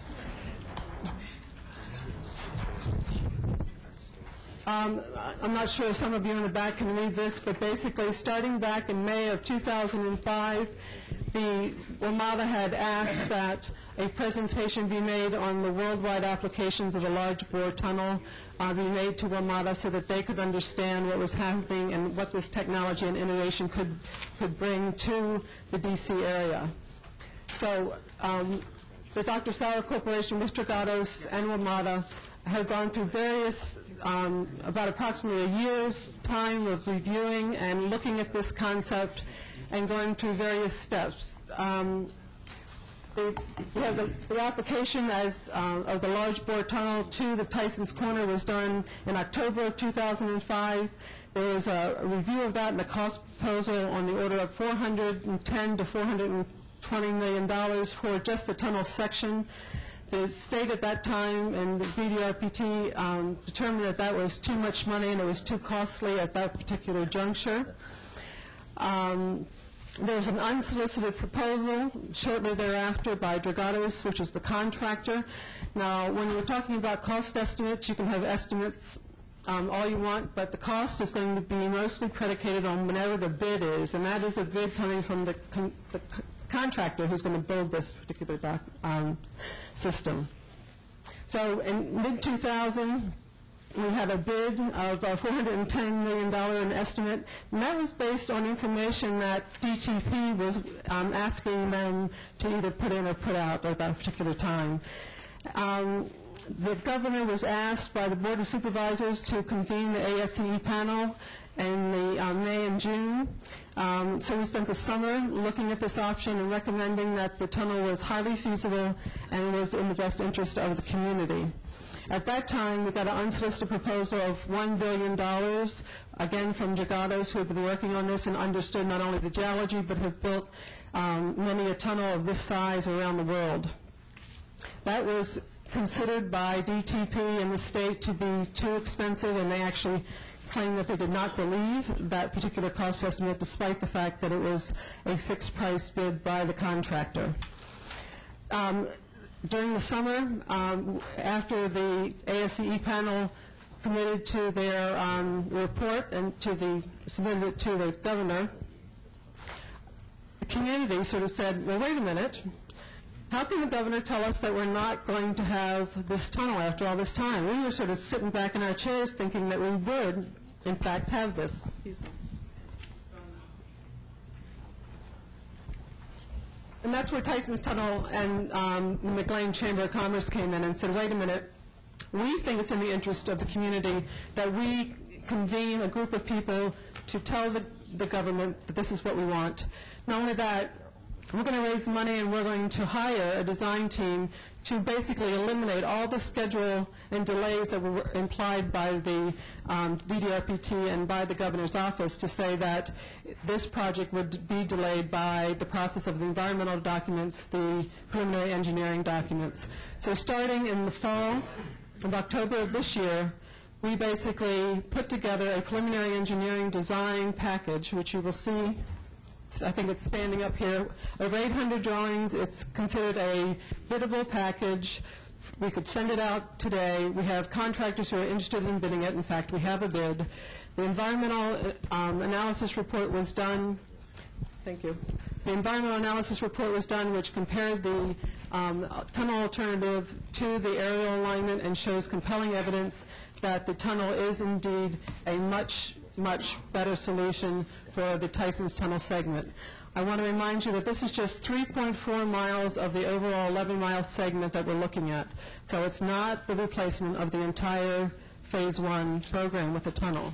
I'm not sure if some of you in the back can read this, but basically starting back in May of 2005, the WMATA had asked that a presentation be made on the worldwide applications of a large bore tunnel be made to WMATA so that they could understand what was happening and what this technology and innovation could bring to the DC area. So the Dr. Sauer Corporation, Mr. Dragados, and WMATA have gone through various, about approximately a year's time of reviewing and looking at this concept and going through various steps. The application of the large bore tunnel to the Tysons Corner was done in October of 2005. There was a review of that and a cost proposal on the order of $410 to $420 million for just the tunnel section. The state at that time and the BDRPT determined that that was too much money and it was too costly at that particular juncture. There was an unsolicited proposal shortly thereafter by Dragados, which is the contractor. Now, when you're talking about cost estimates, you can have estimates all you want, but the cost is going to be mostly predicated on whenever the bid is, and that is a bid coming from the contractor who's going to build this particular system. So in mid-2000, we had a bid of $410 million in estimate, and that was based on information that DTP was asking them to either put in or put out at that particular time. The governor was asked by the Board of Supervisors to convene the ASCE panel in the May and June. So we spent the summer looking at this option and recommending that the tunnel was highly feasible and was in the best interest of the community. At that time, we got an unsolicited proposal of $1 billion, again from Dragados, who had been working on this and understood not only the geology, but have built many a tunnel of this size around the world. That was considered by DTP and the state to be too expensive, and they actually claimed that they did not believe that particular cost estimate, despite the fact that it was a fixed price bid by the contractor. During the summer, after the ASCE panel committed to their report and submitted it to the governor, the community sort of said, well, wait a minute, how can the governor tell us that we're not going to have this tunnel after all this time? We were sort of sitting back in our chairs thinking that we would, in fact, have this. Excuse me. And that's where Tysons Tunnel and the McLean Chamber of Commerce came in and said, wait a minute, we think it's in the interest of the community that we convene a group of people to tell the government that this is what we want. Not only that, we're going to raise money and we're going to hire a design team to basically eliminate all the schedule and delays that were implied by the VDRPT and by the governor's office to say that this project would be delayed by the process of the environmental documents, the preliminary engineering documents. So starting in the fall of October of this year, we basically put together a preliminary engineering design package, which you will see. I think it's standing up here. Over 800 drawings. It's considered a biddable package. We could send it out today. We have contractors who are interested in bidding it. In fact, we have a bid. The environmental analysis report was done. Thank you. The environmental analysis report was done, which compared the tunnel alternative to the aerial alignment and shows compelling evidence that the tunnel is indeed a much better solution for the Tysons Tunnel segment. I want to remind you that this is just 3.4 miles of the overall 11-mile segment that we're looking at. So it's not the replacement of the entire Phase 1 program with the tunnel.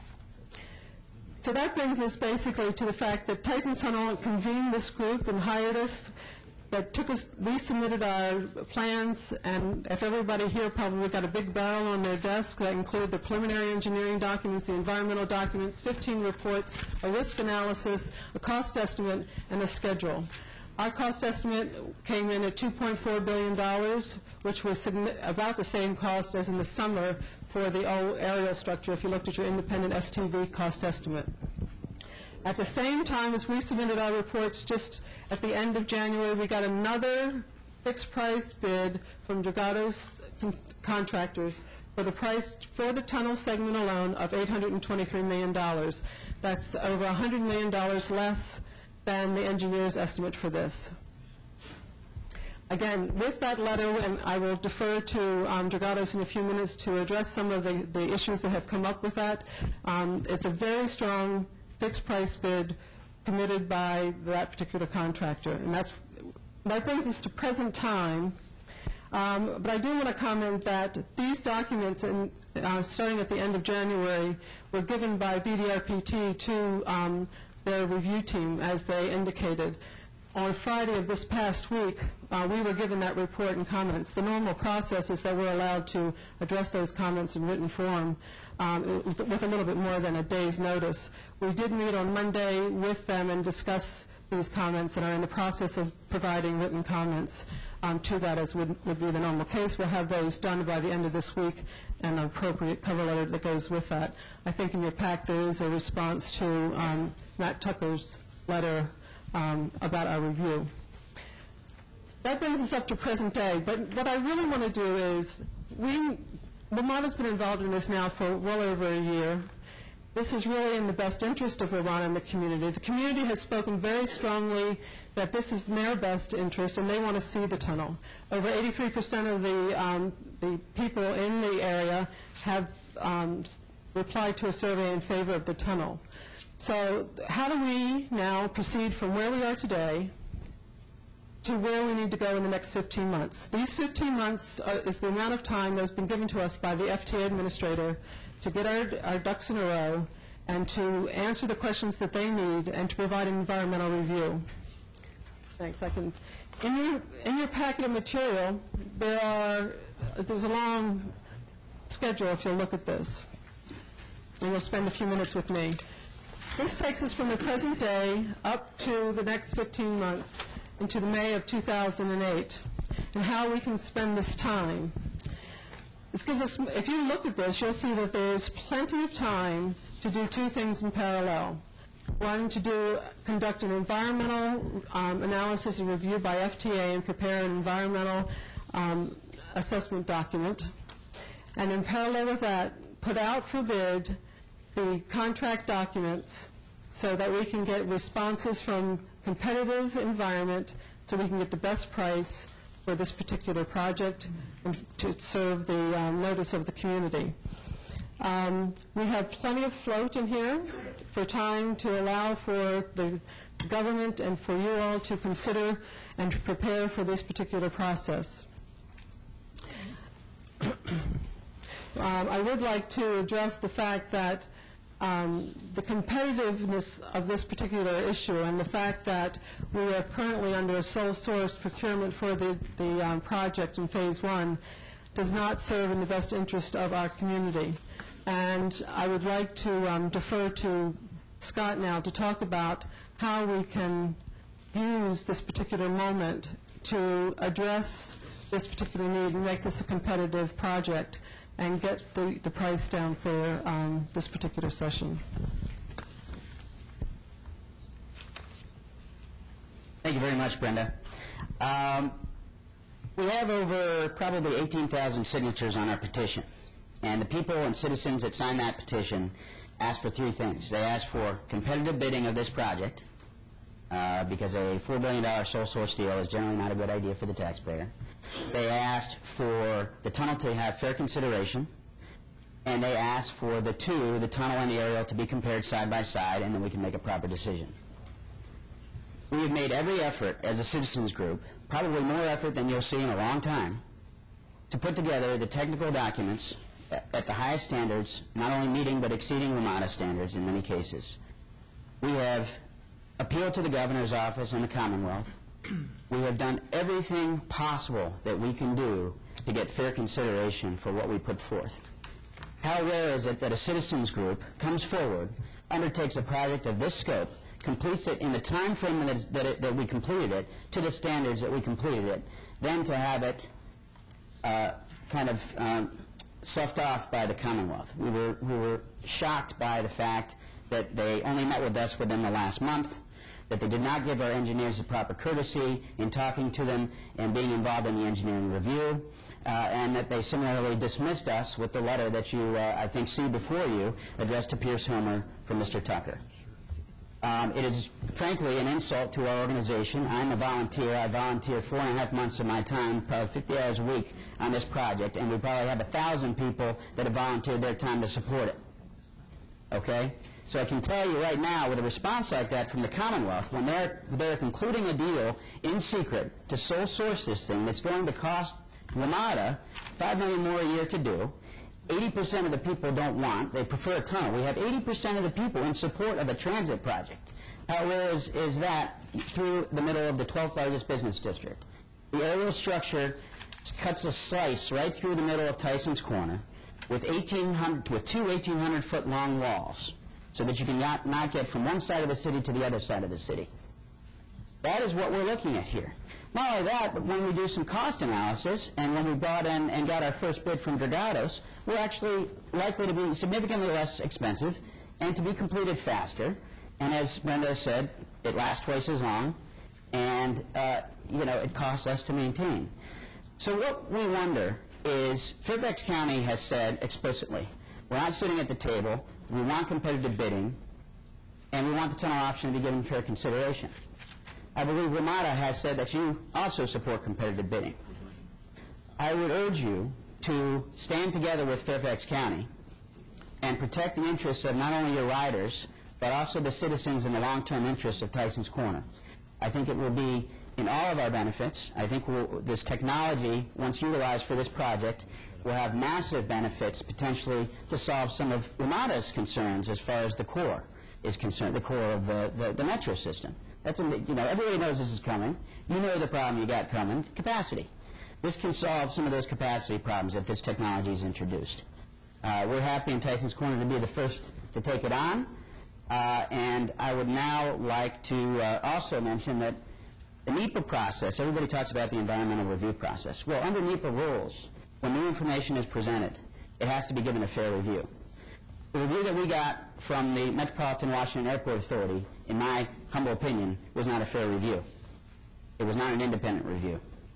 So that brings us basically to the fact that Tysons Tunnel convened this group and hired us. We submitted our plans, and if everybody here probably got a big barrel on their desk that include the preliminary engineering documents, the environmental documents, 15 reports, a risk analysis, a cost estimate, and a schedule. Our cost estimate came in at $2.4 billion, which was about the same cost as in the summer for the old aerial structure, if you looked at your independent STV cost estimate. At the same time as we submitted our reports, just at the end of January, we got another fixed price bid from Dragados Contractors for the price for the tunnel segment alone of $823 million. That's over $100 million less than the engineer's estimate for this. Again, with that letter, and I will defer to Dragados in a few minutes to address some of the issues that have come up with that. It's a very strong fixed price bid committed by that particular contractor. And that brings us to present time. But I do want to comment that these documents, starting at the end of January, were given by VDRPT to their review team, as they indicated. On Friday of this past week, we were given that report and comments. The normal process is that we're allowed to address those comments in written form with a little bit more than a day's notice. We did meet on Monday with them and discuss these comments and are in the process of providing written comments to that, as would be the normal case. We'll have those done by the end of this week and an appropriate cover letter that goes with that. I think in your pack there is a response to Matt Tucker's letter about our review. That brings us up to present day, but what I really want to do is, WMATA's been involved in this now for well over a year. This is really in the best interest of Rwanda and the community. The community has spoken very strongly that this is in their best interest and they want to see the tunnel. Over 83% of the people in the area have replied to a survey in favor of the tunnel. So how do we now proceed from where we are today to where we need to go in the next 15 months? These 15 months is the amount of time that has been given to us by the FTA administrator to get our ducks in a row and to answer the questions that they need and to provide an environmental review. Thanks. In your packet of material, there's a long schedule if you'll look at this. And you'll spend a few minutes with me. This takes us from the present day up to the next 15 months into the May of 2008 and how we can spend this time. This gives us, if you look at this, you'll see that there's plenty of time to do two things in parallel. One, to conduct an environmental analysis and review by FTA and prepare an environmental assessment document. And in parallel with that, put out for bid the contract documents so that we can get responses from competitive environment so we can get the best price for this particular project and to serve the notice of the community. We have plenty of float in here for time to allow for the government and for you all to consider and to prepare for this particular process. I would like to address the fact that the competitiveness of this particular issue and the fact that we are currently under a sole source procurement for the project in Phase 1 does not serve in the best interest of our community. And I would like to defer to Scott now to talk about how we can use this particular moment to address this particular need and make this a competitive project and get the price down for this particular session. Thank you very much, Brenda. We have over probably 18,000 signatures on our petition. And the people and citizens that signed that petition asked for three things. They asked for competitive bidding of this project, because a $4 billion sole source deal is generally not a good idea for the taxpayer. They asked for the tunnel to have fair consideration, and they asked for the tunnel and the aerial, to be compared side by side, and then we can make a proper decision. We have made every effort as a citizens group, probably more effort than you'll see in a long time, to put together the technical documents at the highest standards, not only meeting but exceeding WMATA standards in many cases. We have appealed to the governor's office and the Commonwealth. We have done everything possible that we can do to get fair consideration for what we put forth. How rare is it that a citizens group comes forward, undertakes a project of this scope, completes it in the time frame that we completed it, to the standards that we completed it, then to have it sloughed off by the Commonwealth. We were shocked by the fact that they only met with us within the last month, that they did not give our engineers the proper courtesy in talking to them and being involved in the engineering review, and that they similarly dismissed us with the letter that you, I think, see before you, addressed to Pierce Homer from Mr. Tucker. It is, frankly, an insult to our organization. I'm a volunteer. I volunteer 4.5 months of my time, probably 50 hours a week, on this project, and we probably have 1,000 people that have volunteered their time to support it. Okay? So I can tell you right now, with a response like that from the Commonwealth, when they're concluding a deal in secret to sole source this thing that's going to cost WMATA $5 million more a year to do, 80% of the people don't want, they prefer a tunnel. We have 80% of the people in support of a transit project. How rare is that through the middle of the 12th largest business district? The aerial structure cuts a slice right through the middle of Tyson's Corner with two 1,800-foot long walls, so that you can not get from one side of the city to the other side of the city. That is what we're looking at here. Not only that, but when we do some cost analysis, and when we brought in and got our first bid from Dragados, we're actually likely to be significantly less expensive and to be completed faster. And as Brenda said, it lasts twice as long, and it costs us to maintain. So what we wonder is, Fairfax County has said explicitly, we're not sitting at the table, we want competitive bidding, and we want the tunnel option to be given fair consideration. I believe WMATA has said that you also support competitive bidding. I would urge you to stand together with Fairfax County and protect the interests of not only your riders, but also the citizens and the long-term interests of Tyson's Corner. I think it will be in all of our benefits. I think this technology, once utilized for this project, will have massive benefits potentially to solve some of WMATA's concerns as far as the core is concerned, the core of the metro system. Everybody knows this is coming. You know the problem you got coming, capacity. This can solve some of those capacity problems if this technology is introduced. We're happy in Tyson's Corner to be the first to take it on, and I would now like to also mention that the NEPA process, everybody talks about the environmental review process. Well, under NEPA rules, when new information is presented, it has to be given a fair review. The review that we got from the Metropolitan Washington Airport Authority, in my humble opinion, was not a fair review. It was not an independent review.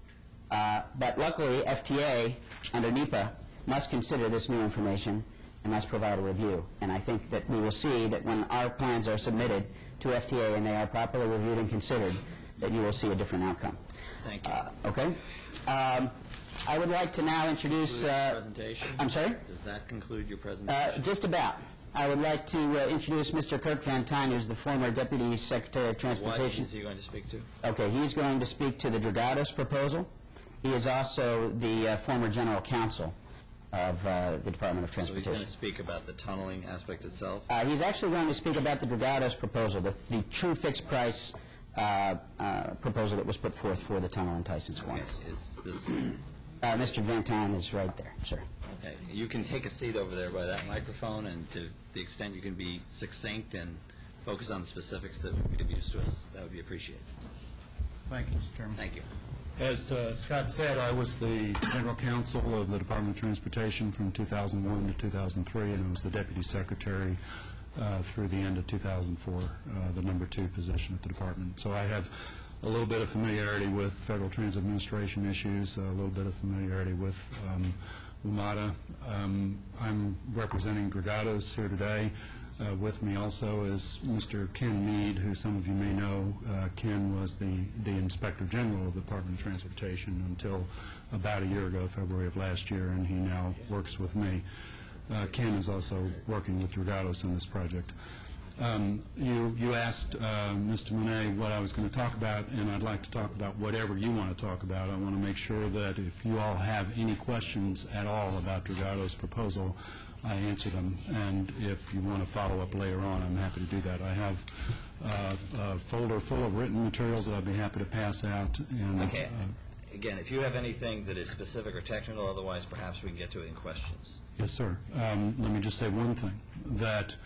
But luckily, FTA, under NEPA, must consider this new information and must provide a review. And I think that we will see that when our plans are submitted to FTA and they are properly reviewed and considered, that you will see a different outcome. Thank you. Okay. I would like to now introduce... presentation? I'm sorry? Does that conclude your presentation? Just about. I would like to introduce Mr. Kirk Van Tine, who's the former Deputy Secretary of Transportation. What is he going to speak to? Okay, he's going to speak to the Dragados proposal. He is also the former General Counsel of the Department of So he's Transportation. going to speak about the tunneling aspect itself? He's actually going to speak about the Dragados proposal, the true fixed price proposal that was put forth for the tunnel in Tyson's Corner. Okay, is this... Mr. Van Tine is right there, sir. Okay, you can take a seat over there by that microphone, and to the extent you can be succinct and focus on the specifics that would be of use to us, that would be appreciated. Thank you, Mr. Chairman. Thank you. As Scott said, I was the General Counsel of the Department of Transportation from 2001 to 2003, and I was the Deputy Secretary through the end of 2004, the number 2 position at the department. So I have a little bit of familiarity with Federal Transit Administration issues, a little bit of familiarity with WMATA. I'm representing Dragados here today. With me also is Mr. Ken Mead, who some of you may know. Ken was the Inspector General of the Department of Transportation until about a year ago, February of last year, and he now works with me. Ken is also working with Dragados on this project. You asked Mr. Monet what I was going to talk about, and I'd like to talk about whatever you want to talk about. I want to make sure that if you all have any questions at all about Dragados' proposal, I answer them, and if you want to follow up later on, I'm happy to do that. I have a folder full of written materials that I'd be happy to pass out. And, okay. Again, if you have anything that is specific or technical, otherwise perhaps we can get to it in questions. Yes, sir. Let me just say one thing, that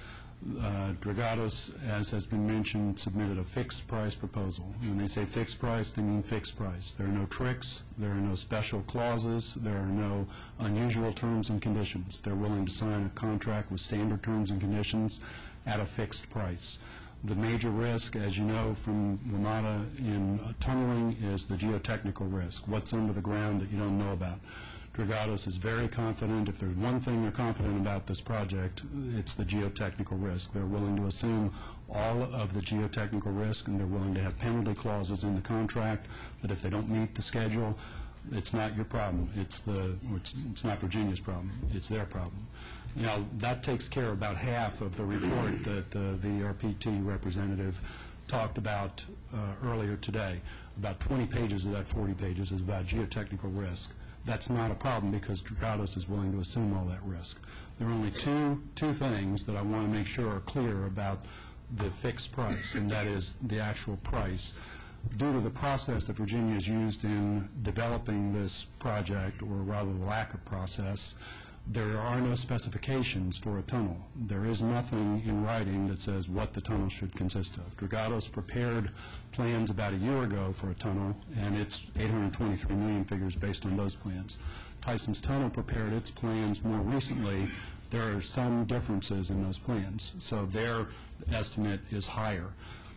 Dragados, as has been mentioned, submitted a fixed price proposal. When they say fixed price, they mean fixed price. There are no tricks, there are no special clauses, there are no unusual terms and conditions. They're willing to sign a contract with standard terms and conditions at a fixed price. The major risk, as you know from WMATA in tunneling, is the geotechnical risk, what's under the ground that you don't know about. Dragados is very confident. If there's one thing they're confident about this project, it's the geotechnical risk. They're willing to assume all of the geotechnical risk, and they're willing to have penalty clauses in the contract that if they don't meet the schedule, it's not your problem. It's not Virginia's problem. It's their problem. Now, that takes care of about half of the report that the VRPT representative talked about earlier today. About 20 pages of that 40 pages is about geotechnical risk. That's not a problem because Dragados is willing to assume all that risk. There are only two things that I want to make sure are clear about the fixed price, and that is the actual price. Due to the process that Virginia has used in developing this project, or rather the lack of process, there are no specifications for a tunnel. There is nothing in writing that says what the tunnel should consist of. Dragados prepared plans about a year ago for a tunnel, and it's $823 million figures based on those plans. Tyson's Tunnel prepared its plans more recently. There are some differences in those plans, so their estimate is higher.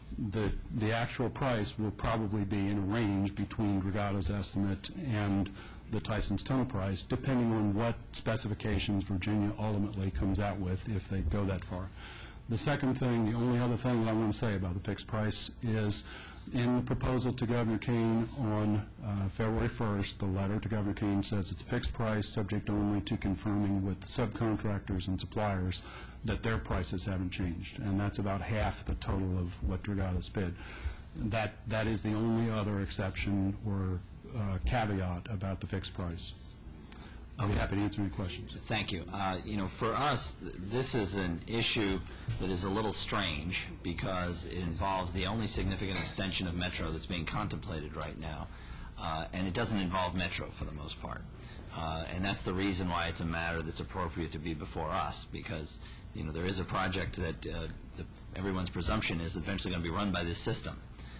The actual price will probably be in a range between Dragados' estimate and the Tyson's Tunnel price, depending on what specifications Virginia ultimately comes out with if they go that far. The second thing, the only other thing that I want to say about the fixed price is in the proposal to Governor Kane on February 1st, the letter to Governor Kane says it's a fixed price subject only to confirming with subcontractors and suppliers that their prices haven't changed, and that's about half the total of what Dragados bid. That is the only other exception or caveat about the fixed price. I'll be happy to answer any questions. Thank you. For us, this is an issue that is a little strange because it involves the only significant extension of Metro that's being contemplated right now, and it doesn't involve Metro for the most part. And that's the reason why it's a matter that's appropriate to be before us, because there is a project that everyone's presumption is eventually going to be run by this system.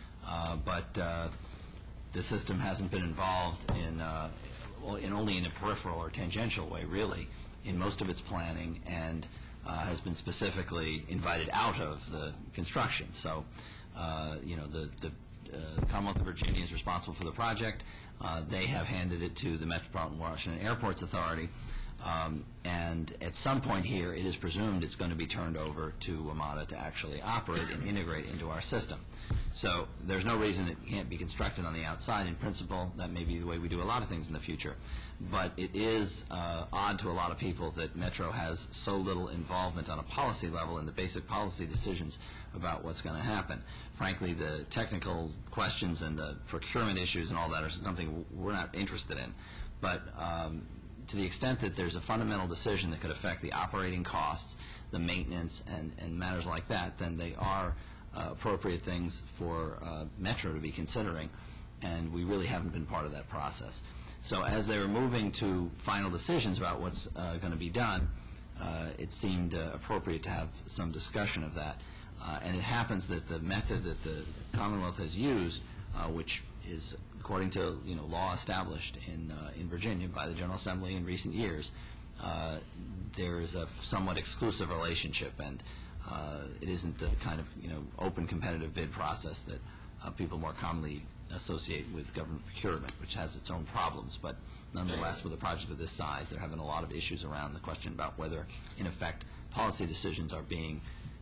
But the system hasn't been involved only in a peripheral or tangential way, really, in most of its planning, and has been specifically invited out of the construction. So, the Commonwealth of Virginia is responsible for the project. They have handed it to the Metropolitan Washington Airports Authority, and at some point here, it is presumed it's going to be turned over to WMATA to actually operate and integrate into our system. So there's no reason it can't be constructed on the outside. In principle, that may be the way we do a lot of things in the future. But it is odd to a lot of people that Metro has so little involvement on a policy level in the basic policy decisions about what's going to happen. Frankly, the technical questions and the procurement issues and all that are something we're not interested in. But to the extent that there's a fundamental decision that could affect the operating costs, the maintenance, and matters like that, then they are appropriate things for Metro to be considering, and we really haven't been part of that process. So as they were moving to final decisions about what's going to be done, it seemed appropriate to have some discussion of that. And it happens that the method that the Commonwealth has used, which is according to law established in Virginia by the General Assembly in recent years, there is a somewhat exclusive relationship, and it isn't the kind of open competitive bid process that people more commonly associate with government procurement, which has its own problems. But nonetheless, with a project of this size, they're having a lot of issues around the question about whether, in effect, policy decisions are being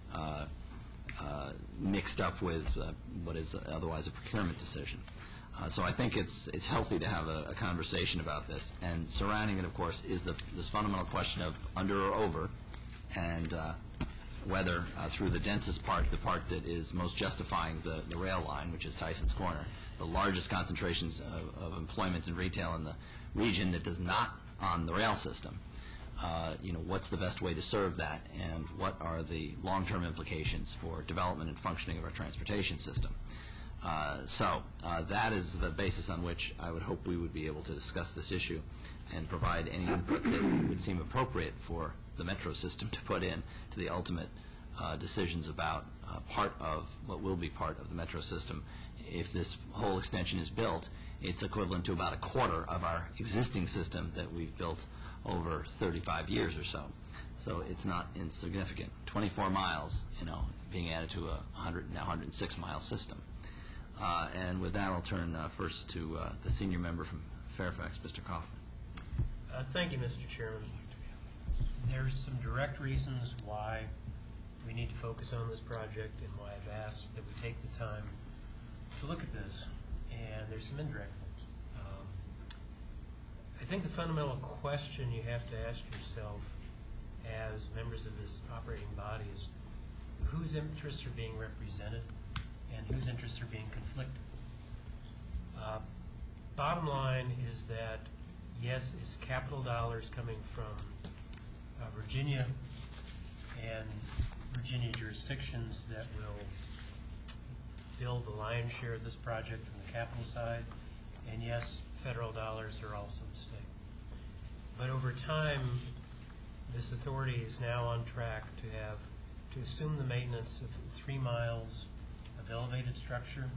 mixed up with what is otherwise a procurement decision. So I think it's healthy to have a conversation about this. And surrounding it, of course, is this fundamental question of under or over, and whether through the densest part, the part that is most justifying the rail line, which is Tyson's Corner, the largest concentrations of employment and retail in the region that does not on the rail system. What's the best way to serve that, and what are the long-term implications for development and functioning of our transportation system? So that is the basis on which I would hope we would be able to discuss this issue and provide any input that would seem appropriate for the Metro system to put in to the ultimate decisions about part of what will be part of the Metro system. If this whole extension is built, it's equivalent to about a quarter of our existing system that we've built over 35 years or so. So it's not insignificant. 24 miles, being added to a 106-mile system. And with that, I'll turn first to the senior member from Fairfax, Mr. Kaufman. Thank you, Mr. Chairman. There's some direct reasons why we need to focus on this project and why I've asked that we take the time to look at this. And there's some indirect ones. I think the fundamental question you have to ask yourself as members of this operating body is whose interests are being represented and whose interests are being conflicted. Bottom line is that, yes, it's capital dollars coming from Virginia and Virginia jurisdictions that will build the lion's share of this project from the capital side, and yes, federal dollars are also at stake. But over time, this authority is now on track to assume the maintenance of 3 miles of elevated structure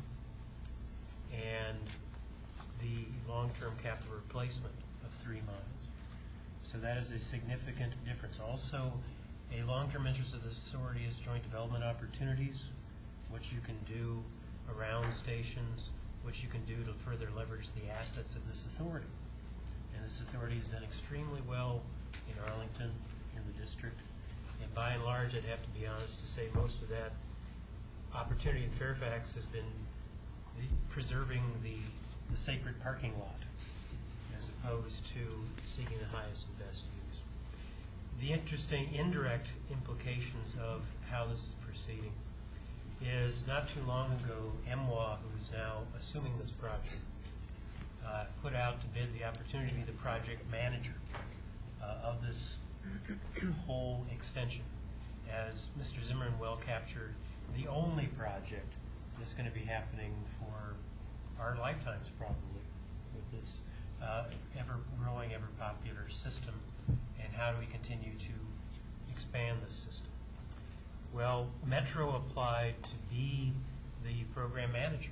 and the long-term capital replacement of 3 miles. So that is a significant difference. Also, a long-term interest of this authority is joint development opportunities, which you can do around stations, which you can do to further leverage the assets of this authority. And this authority has done extremely well in Arlington, in the district. And by and large, I'd have to be honest to say most of that opportunity in Fairfax has been preserving the sacred parking lot as opposed to seeking the highest and best use. The interesting indirect implications of how this is proceeding is not too long ago, MWA, who is now assuming this project, put out to bid the opportunity to be the project manager of this whole extension. As Mr. Zimmerman well captured, the only project that's going to be happening for our lifetimes probably with this ever-growing, ever-popular system, and how do we continue to expand this system. Well, Metro applied to be the program manager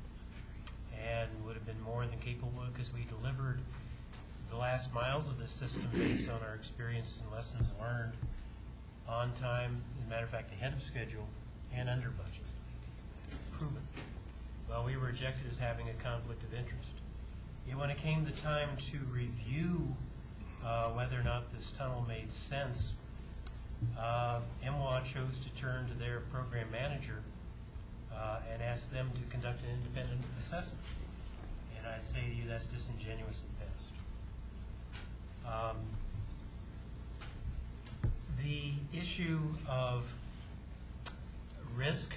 and would have been more than capable because we delivered the last miles of this system based on our experience and lessons learned on time, as a matter of fact, ahead of schedule and under budget. Proven. Well, we were rejected as having a conflict of interest. Yet when it came the time to review whether or not this tunnel made sense, MWA chose to turn to their program manager and ask them to conduct an independent assessment. And I'd say to you that's disingenuous at best. The issue of risk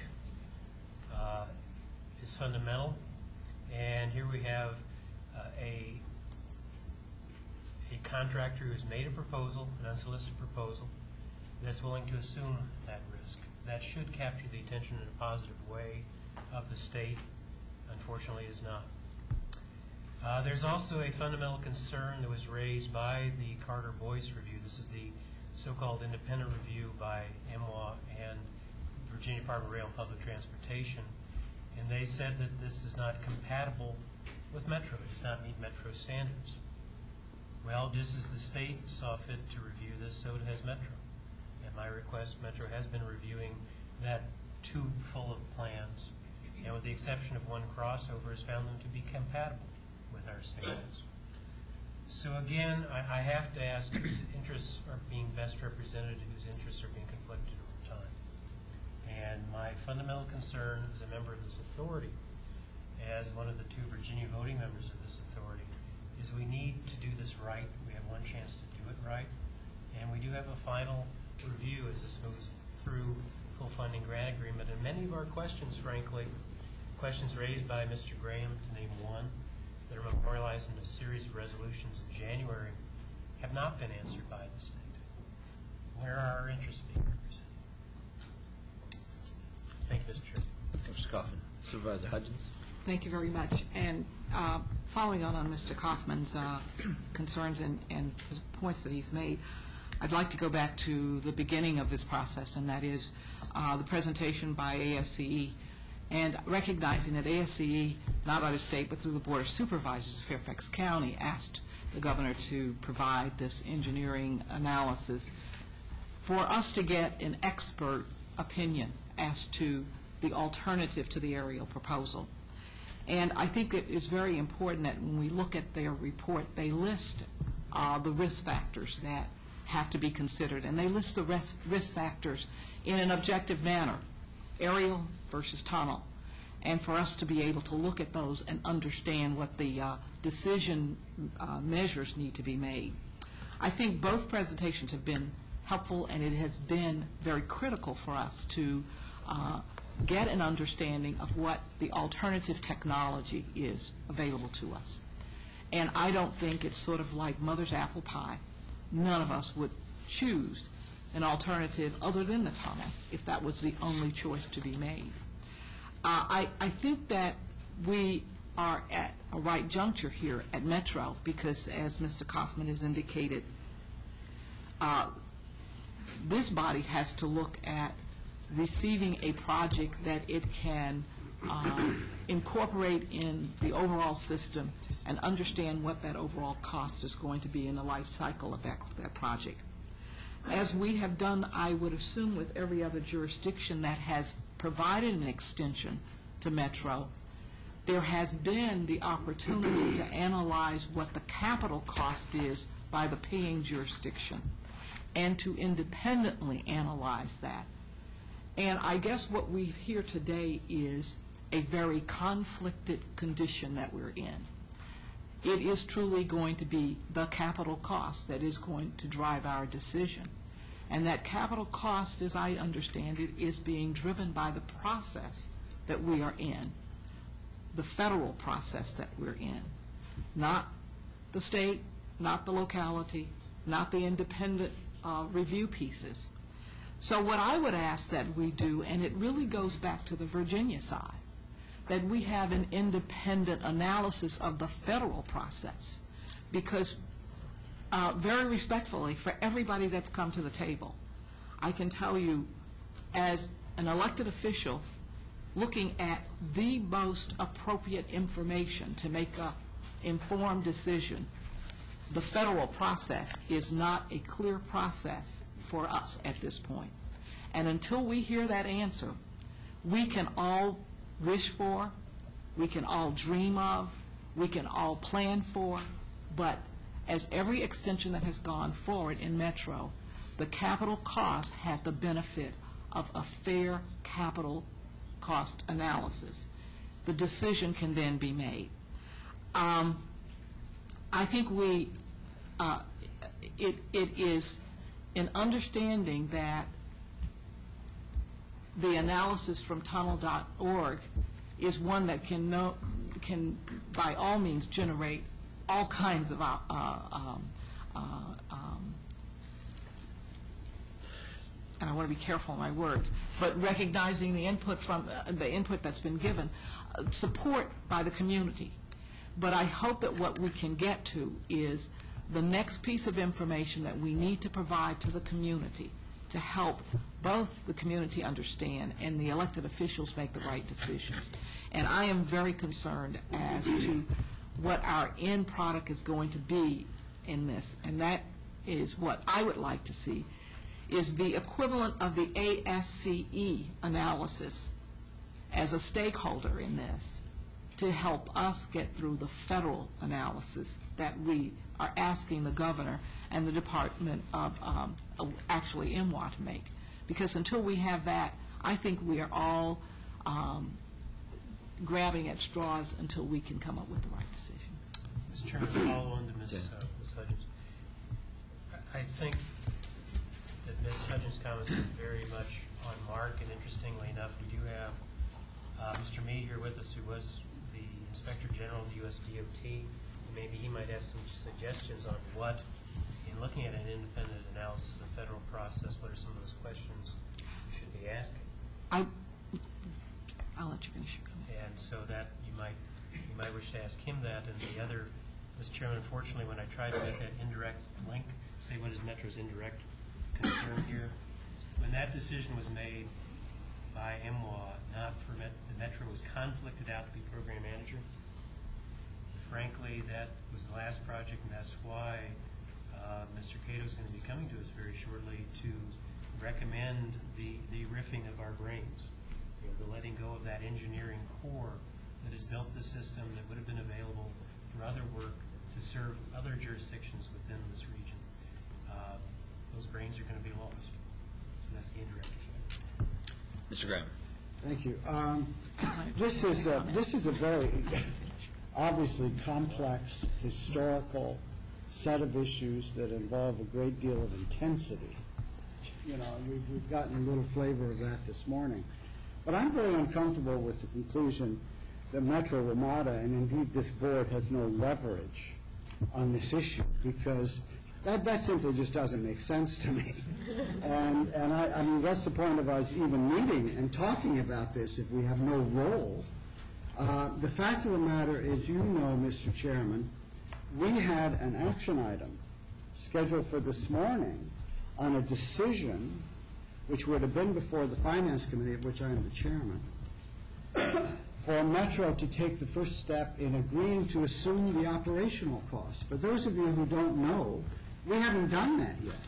is fundamental, and here we have a contractor who has made a proposal, an unsolicited proposal, that's willing to assume that risk. That should capture the attention in a positive way of the state. Unfortunately, it is not. There's also a fundamental concern that was raised by the Carter-Boyce review. This is the so-called independent review by MWA and Virginia Department of Rail and Public Transportation. And they said that this is not compatible with Metro. It does not meet Metro standards. Well, just as the state saw fit to review this, so has Metro. At my request, Metro has been reviewing that tube full of plans, and with the exception of one crossover, has found them to be compatible with our standards. So again, I have to ask whose interests are being best represented, whose interests are being conflicted over time. And my fundamental concern as a member of this authority, as one of the 2 Virginia voting members of this authority, is we need to do this right. We have one chance to do it right. And we do have a final review as this goes through full funding grant agreement. And many of our questions, frankly, questions raised by Mr. Graham, to name one, that are memorialized in a series of resolutions in January, have not been answered by the state. Where are our interests being represented? Thank you, Mr. Chairman. Mr. Kaufman. Supervisor Hudgens. Thank you very much. And following on Mr. Kaufman's concerns and points that he's made, I'd like to go back to the beginning of this process, and that is the presentation by ASCE, and recognizing that ASCE, not by the state, but through the Board of Supervisors of Fairfax County, asked the governor to provide this engineering analysis for us to get an expert opinion as to the alternative to the aerial proposal. And I think it is very important that when we look at their report, they list the risk factors that have to be considered, and they list the risk factors in an objective manner, aerial versus tunnel, and for us to be able to look at those and understand what the decision measures need to be made. I think both presentations have been helpful, and it has been very critical for us to get an understanding of what the alternative technology is available to us. And I don't think it's sort of like mother's apple pie. None of us would choose an alternative other than the tunnel if that was the only choice to be made. I think that we are at a right juncture here at Metro because, as Mr. Kaufman has indicated, this body has to look at receiving a project that it can incorporate in the overall system and understand what that overall cost is going to be in the life cycle of that project. As we have done, I would assume, with every other jurisdiction that has provided an extension to Metro, there has been the opportunity to analyze what the capital cost is by the paying jurisdiction and to independently analyze that. And I guess what we hear today is a very conflicted condition that we're in. It is truly going to be the capital cost that is going to drive our decision. And that capital cost, as I understand it, is being driven by the process that we are in, the federal process that we're in, not the state, not the locality, not the independent review pieces. So what I would ask that we do, and it really goes back to the Virginia side, that we have an independent analysis of the federal process, because very respectfully, for everybody that's come to the table, I can tell you, as an elected official, looking at the most appropriate information to make an informed decision, the federal process is not a clear process for us at this point. And until we hear that answer, we can all wish for, we can all dream of, we can all plan for, but as every extension that has gone forward in Metro, the capital cost had the benefit of a fair capital cost analysis. The decision can then be made. I think it is an understanding that the analysis from tunnel.org is one that can by all means generate all kinds of and I want to be careful in my words, but recognizing the input that's been given, support by the community. But I hope that what we can get to is the next piece of information that we need to provide to the community to help both the community understand and the elected officials make the right decisions. And I am very concerned as to what our end product is going to be in this, and that is what I would like to see, is the equivalent of the ASCE analysis as a stakeholder in this to help us get through the federal analysis that we are asking the governor and the Department of actually MWA to make. Because until we have that, I think we are all grabbing at straws until we can come up with the right decision. Mr. Chairman, follow on to Ms. Hudgens. I think that Ms. Hudgens' comments are very much on mark, and interestingly enough, we do have Mr. Mead here with us, who was the Inspector General of the U.S. DOT. Maybe he might have some suggestions on what, in looking at an independent analysis of the federal process, what are some of those questions you should be asking? I'll let you finish your comment. And so that you might wish to ask him that. And the other, Mr. Chairman, unfortunately, when I tried to get that indirect link, say what is Metro's indirect concern here, when that decision was made by MWA not for Metro was conflicted out to be program manager, frankly, that was the last project, and that's why Mr. Cato is going to be coming to us very shortly to recommend the riffing of our brains, the letting go of that engineering core that has built the system that would have been available for other work to serve other jurisdictions within this region. Those brains are going to be lost. So that's the indirect effect. Mr. Graham. Thank you. This is a very obviously complex historical set of issues that involve a great deal of intensity. You know, we've gotten a little flavor of that this morning. But I'm very uncomfortable with the conclusion that Metro Ramada, and indeed this board, has no leverage on this issue, because that simply just doesn't make sense to me. And I mean, what's the point of us even meeting and talking about this if we have no role? The fact of the matter is, you know, Mr. Chairman, we had an action item scheduled for this morning on a decision which would have been before the Finance Committee, of which I am the chairman, for Metro to take the first step in agreeing to assume the operational costs. For those of you who don't know, we haven't done that yet.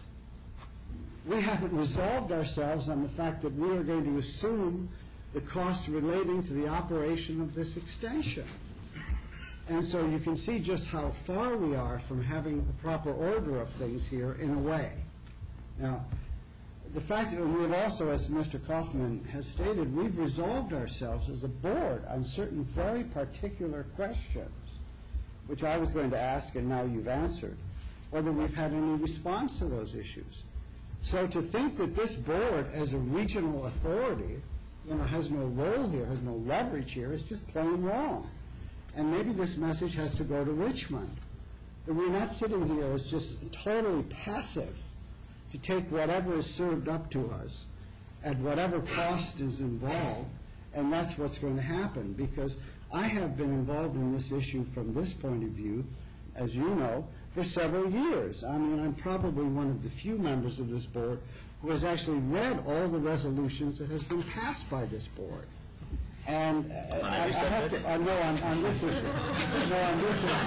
We haven't resolved ourselves on the fact that we are going to assume the costs relating to the operation of this extension. And so you can see just how far we are from having the proper order of things here in a way. Now, the fact that we've also, as Mr. Kaufman has stated, we've resolved ourselves as a board on certain very particular questions, which I was going to ask and now you've answered, whether we've had any response to those issues. So to think that this board, as a regional authority, you know, has no role here, has no leverage here, is just plain wrong. And maybe this message has to go to Richmond, that we're not sitting here as just totally passive to take whatever is served up to us at whatever cost is involved, and that's what's going to happen. Because I have been involved in this issue from this point of view, as you know, for several years. I mean, I'm probably one of the few members of this board who has actually read all the resolutions that has been passed by this board. And I have to, on this issue. No, on this issue.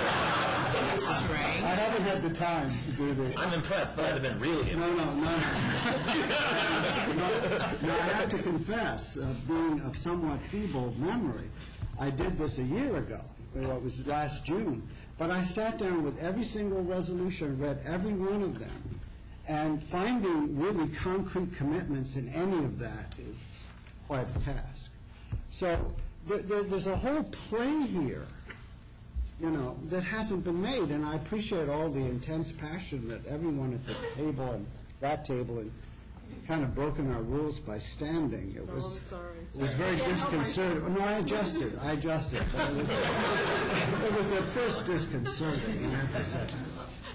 I haven't had the time to do this. I'm impressed, but I'd have been really impressed. No. Now, I have to confess, being of somewhat feeble memory, I did this a year ago. It was last June. But I sat down with every single resolution, read every one of them, and finding really concrete commitments in any of that is quite a task. So there's a whole play here, you know, that hasn't been made, and I appreciate all the intense passion that everyone at this table and that table had kind of broken our rules by standing. It was, It was very disconcerting. No, I adjusted. But it was at first disconcerting, I have to say.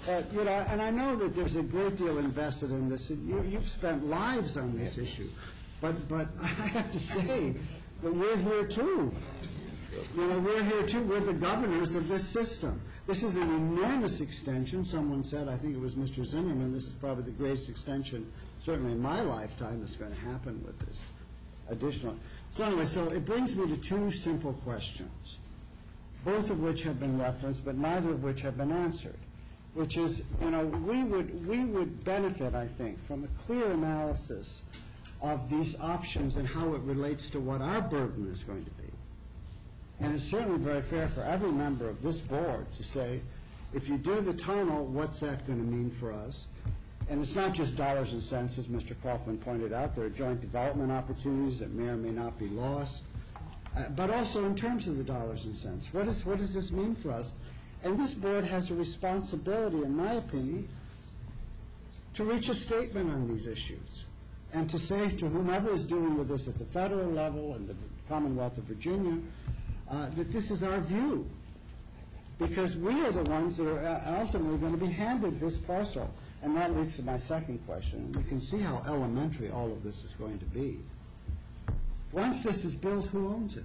But, you know, and I know that there's a great deal invested in this, and you've spent lives on this issue. But I have to say that we're here too. You know, we're here too. We're the governors of this system. This is an enormous extension. Someone said, I think it was Mr. Zimmerman, this is probably the greatest extension, certainly in my lifetime, that's going to happen with this additional. So anyway, so it brings me to two simple questions, both of which have been referenced, but neither of which have been answered, which is, you know, we would benefit, I think, from a clear analysis of these options and how it relates to what our burden is going to be. And it's certainly very fair for every member of this board to say, if you do the tunnel, what's that going to mean for us? And it's not just dollars and cents, as Mr. Kaufman pointed out. There are joint development opportunities that may or may not be lost. But also in terms of the dollars and cents, what does this mean for us? And this board has a responsibility, in my opinion, to reach a statement on these issues and to say to whomever is dealing with this at the federal level and the Commonwealth of Virginia, that this is our view, because we are the ones that are ultimately going to be handed this parcel. And that leads to my second question. You can see how elementary all of this is going to be. Once this is built, who owns it?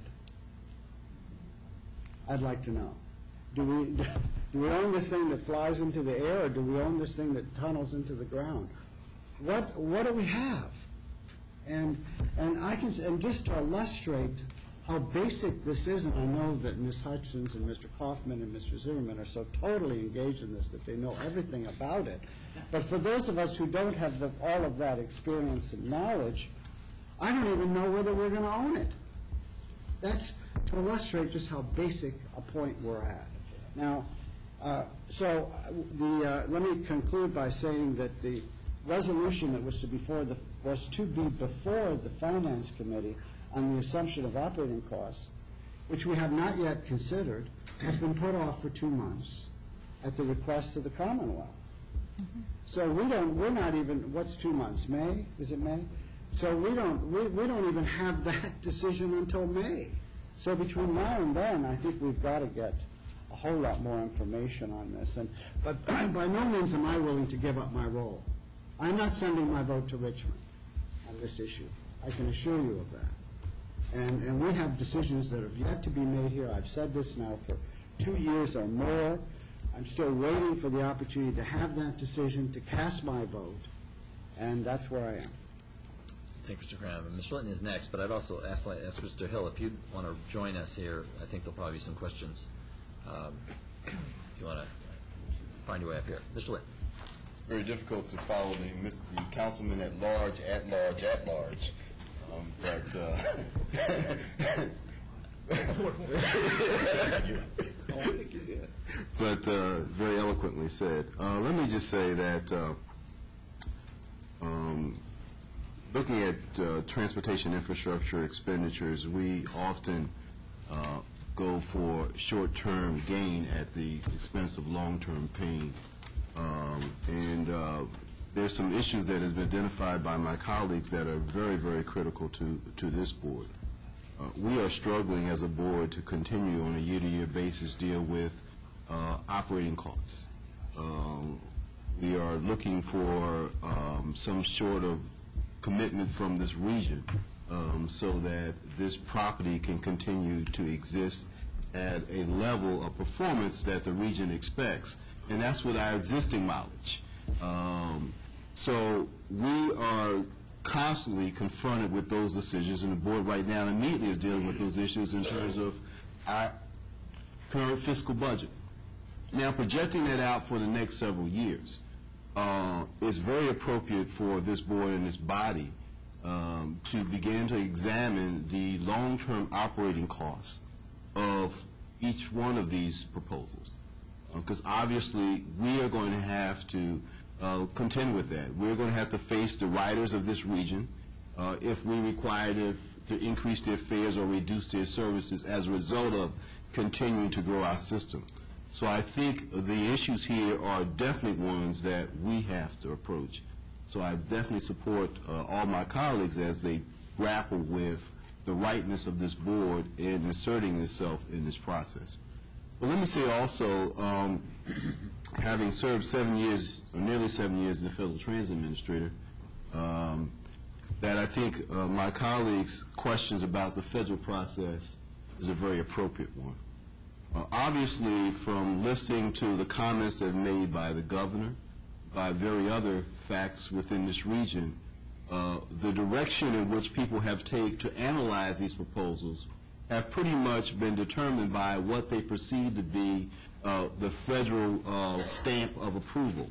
I'd like to know. Do we own this thing that flies into the air, or do we own this thing that tunnels into the ground? What do we have? And just to illustrate how basic this is, and I know that Ms. Hutchins and Mr. Kaufman and Mr. Zimmerman are so totally engaged in this that they know everything about it. But for those of us who don't have all of that experience and knowledge, I don't even know whether we're going to own it. That's to illustrate just how basic a point we're at. Now, let me conclude by saying that the resolution that was to be before the Finance Committee on the assumption of operating costs, which we have not yet considered, has been put off for 2 months at the request of the Commonwealth. So we're not even, what's 2 months? May? Is it May? So we don't even have that decision until May. So between now and then, I think we've got to get a whole lot more information on this. But by no means am I willing to give up my role. I'm not sending my vote to Richmond on this issue. I can assure you of that. And we have decisions that have yet to be made here. I've said this now for 2 years or more. I'm still waiting for the opportunity to have that decision, to cast my vote, and that's where I am. Thank you, Mr. Cram. Mr. Linton is next, but I'd also ask Mr. Hill if you'd want to join us here. I think there'll probably be some questions. If you want to find your way up here. Mr. Linton. It's very difficult to follow the councilman at large. But very eloquently said. Let me just say that looking at transportation infrastructure expenditures, we often go for short-term gain at the expense of long-term pain. There's some issues that have been identified by my colleagues that are very, very critical to this board. We are struggling as a board to continue on a year-to-year basis deal with operating costs. We are looking for some sort of commitment from this region so that this property can continue to exist at a level of performance that the region expects, and that's with our existing mileage. So we are constantly confronted with those decisions, and the board right now immediately is dealing with those issues in terms of our current fiscal budget. Now, projecting that out for the next several years is very appropriate for this board and this body to begin to examine the long-term operating costs of each one of these proposals. Because obviously we are going to have to contend with that. We're going to have to face the riders of this region if we require to increase their fares or reduce their services as a result of continuing to grow our system. So I think the issues here are definitely ones that we have to approach. So I definitely support all my colleagues as they grapple with the rightness of this board in asserting itself in this process. But let me say also, having served 7 years, or nearly 7 years as a federal transit administrator, that I think my colleagues' questions about the federal process is a very appropriate one. Obviously, from listening to the comments that are made by the governor, by very other facts within this region, the direction in which people have taken to analyze these proposals have pretty much been determined by what they perceive to be the federal stamp of approval.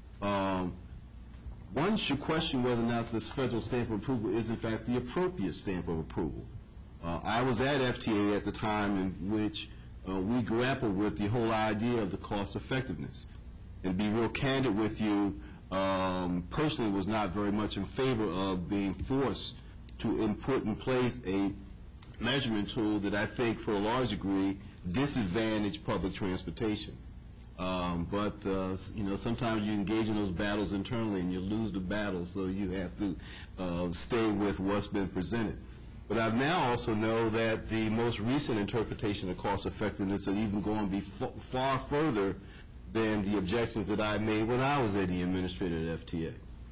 One should question whether or not this federal stamp of approval is in fact the appropriate stamp of approval. I was at FTA at the time in which we grappled with the whole idea of the cost effectiveness. And to be real candid with you, personally was not very much in favor of being forced to put in place a measurement tool that I think for a large degree disadvantaged public transportation. But sometimes you engage in those battles internally and you lose the battle, so you have to stay with what's been presented. But I now also know that the most recent interpretation of cost effectiveness are even going to be far further than the objections that I made when I was the administrator at FTA.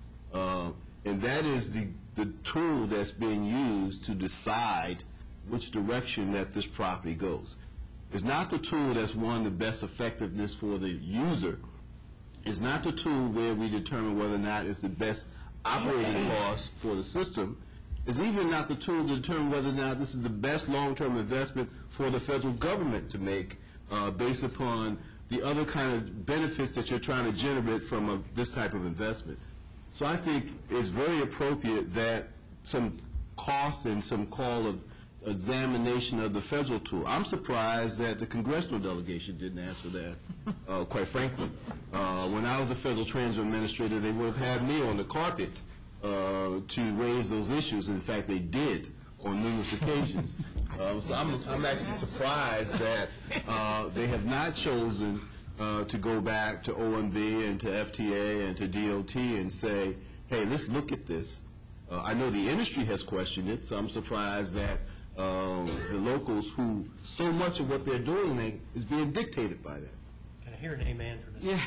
And that is the tool that's being used to decide which direction that this property goes. It's not the tool that's won the best effectiveness for the user. It's not the tool where we determine whether or not it's the best operating cost for the system. It's even not the tool to determine whether or not this is the best long-term investment for the federal government to make based upon the other kind of benefits that you're trying to generate from this type of investment. So I think it's very appropriate that some cost and some call of examination of the federal tool. I'm surprised that the congressional delegation didn't ask for that, quite frankly. When I was a federal transit administrator, they would have had me on the carpet to raise those issues. In fact, they did on numerous occasions. So I'm actually surprised that they have not chosen to go back to OMB and to FTA and to DOT and say, hey, let's look at this. I know the industry has questioned it, so I'm surprised that the locals who so much of what they're doing is being dictated by that. Can I hear an amen for this?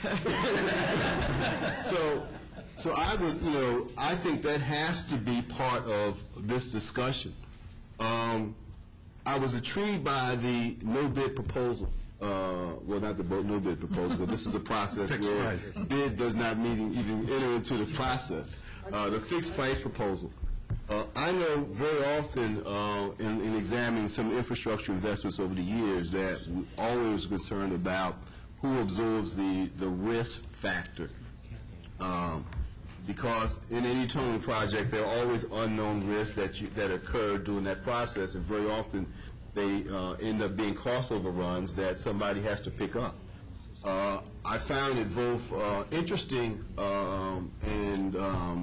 Yeah. So I would, I think that has to be part of this discussion. I was intrigued by the no-bid proposal. Well, not the no-bid proposal, but this is a process where bid does not even enter into the process. The fixed price proposal. I know very often in examining some infrastructure investments over the years that we always concerned about who absorbs the risk factor. Because in any tunneling project, there are always unknown risks that occur during that process, and very often they end up being cost overruns that somebody has to pick up. I found it both interesting and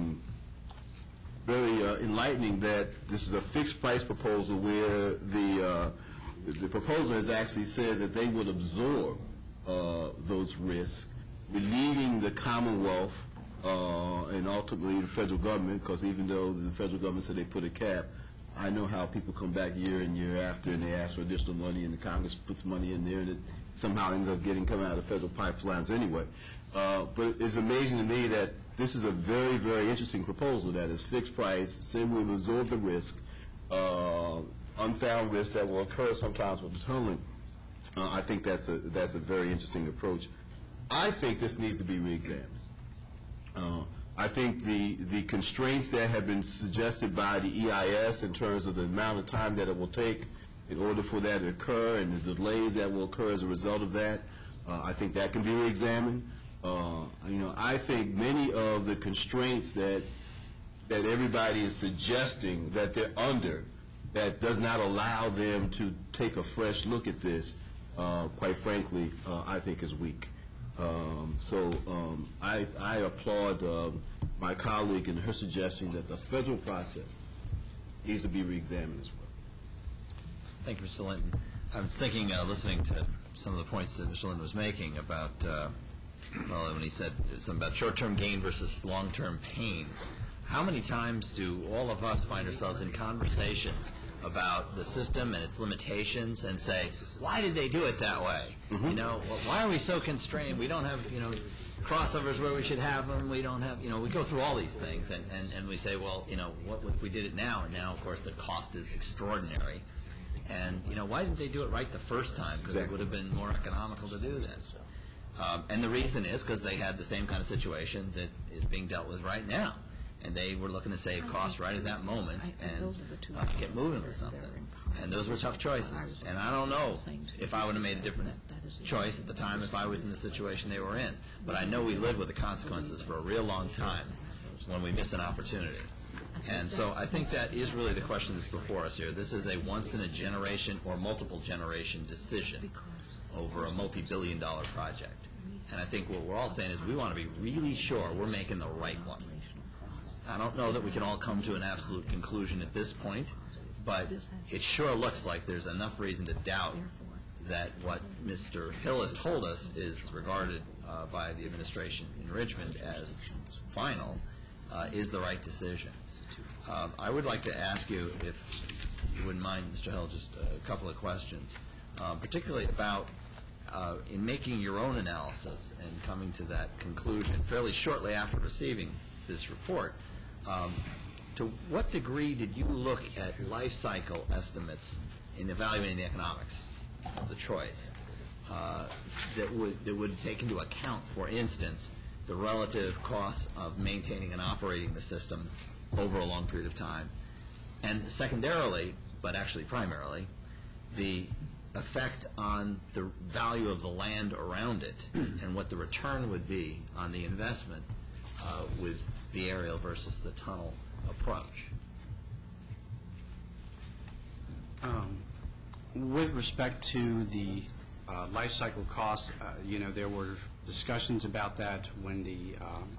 very enlightening that this is a fixed price proposal where the proposer has actually said that they would absorb those risks, relieving the Commonwealth and ultimately the federal government, because even though the federal government said they put a cap, I know how people come back year and year after and they ask for additional money and the Congress puts money in there and it somehow ends up coming out of federal pipelines anyway. But it's amazing to me that this is a very, very interesting proposal that is fixed price, say we will absorb the risk, unfound risk that will occur sometimes with tunneling. I think that's a very interesting approach. I think this needs to be re-examined. I think the constraints that have been suggested by the EIS in terms of the amount of time that it will take in order for that to occur and the delays that will occur as a result of that, I think that can be re-examined. I think many of the constraints that everybody is suggesting that they're under, that does not allow them to take a fresh look at this, quite frankly, I think is weak. I applaud my colleague in her suggestion that the federal process needs to be re-examined as well. Thank you, Mr. Linton. I was thinking, listening to some of the points that Mr. Linton was making about, when he said something about short-term gain versus long-term pain. How many times do all of us find ourselves in conversations about the system and its limitations and say, why did they do it that way? You know, why are we so constrained? We don't have, you know, crossovers where we should have them. We don't have, you know, we go through all these things and we say, well, you know, what if we did it now? And now, of course, the cost is extraordinary. And, you know, why didn't they do it right the first time? Because it would have been more economical to do that. And the reason is because they had the same kind of situation that is being dealt with right now. And they were looking to save costs right at that moment and get moving with something. And those were tough choices. And I don't know if I would have made a different choice at the time if I was in the situation they were in. But I know we lived with the consequences for a real long time when we miss an opportunity. And so I think that is really the question that's before us here. This is a once-in-a-generation or multiple-generation decision over a multi-billion-dollar project. And I think what we're all saying is we want to be really sure we're making the right one. I don't know that we can all come to an absolute conclusion at this point, but it sure looks like there's enough reason to doubt that what Mr. Hill has told us is regarded by the administration in Richmond as final is the right decision. I would like to ask you, if you wouldn't mind, Mr. Hill, just a couple of questions, particularly about in making your own analysis and coming to that conclusion fairly shortly after receiving this report. To what degree did you look at life cycle estimates in evaluating the economics of the choice that would take into account, for instance, the relative costs of maintaining and operating the system over a long period of time, and secondarily, but actually primarily, the effect on the value of the land around it and what the return would be on the investment with the aerial versus the tunnel approach? With respect to the life cycle costs, you know, there were discussions about that when the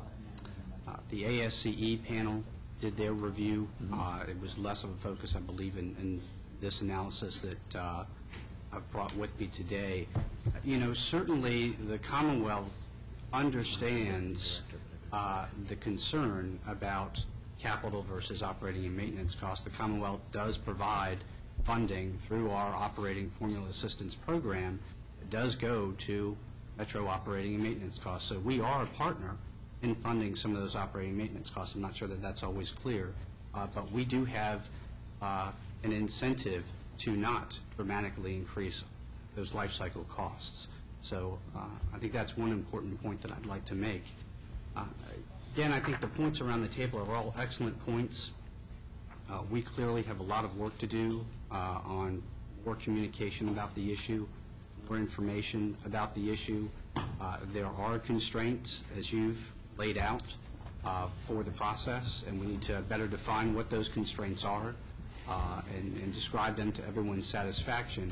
ASCE panel did their review. It was less of a focus, I believe, in this analysis that I've brought with me today. You know, certainly the Commonwealth understands the concern about capital versus operating and maintenance costs. The Commonwealth does provide funding through our operating formula assistance program. It does go to Metro operating and maintenance costs. So we are a partner in funding some of those operating and maintenance costs. I'm not sure that that's always clear, but we do have an incentive to not dramatically increase those life cycle costs. So I think that's one important point that I'd like to make. Again, I think the points around the table are all excellent points. We clearly have a lot of work to do on more communication about the issue, more information about the issue. There are constraints, as you've laid out, for the process, and we need to better define what those constraints are and describe them to everyone's satisfaction.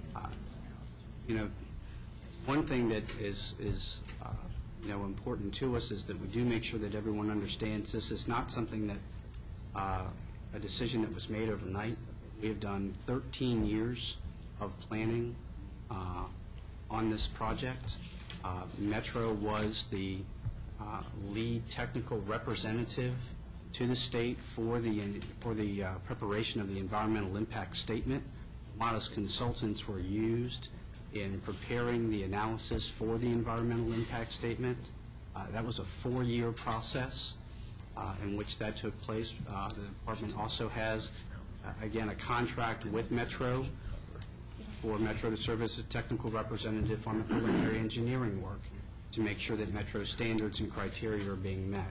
You know, one thing that is you know, important to us is that we do make sure that everyone understands this is not something that a decision that was made overnight. We have done 13 years of planning on this project. Metro was the lead technical representative to the state for the preparation of the environmental impact statement. Modest consultants were used in preparing the analysis for the environmental impact statement. That was a 4-year process in which that took place. The department also has, again, a contract with Metro for Metro to serve as a technical representative on the preliminary engineering work to make sure that Metro standards and criteria are being met.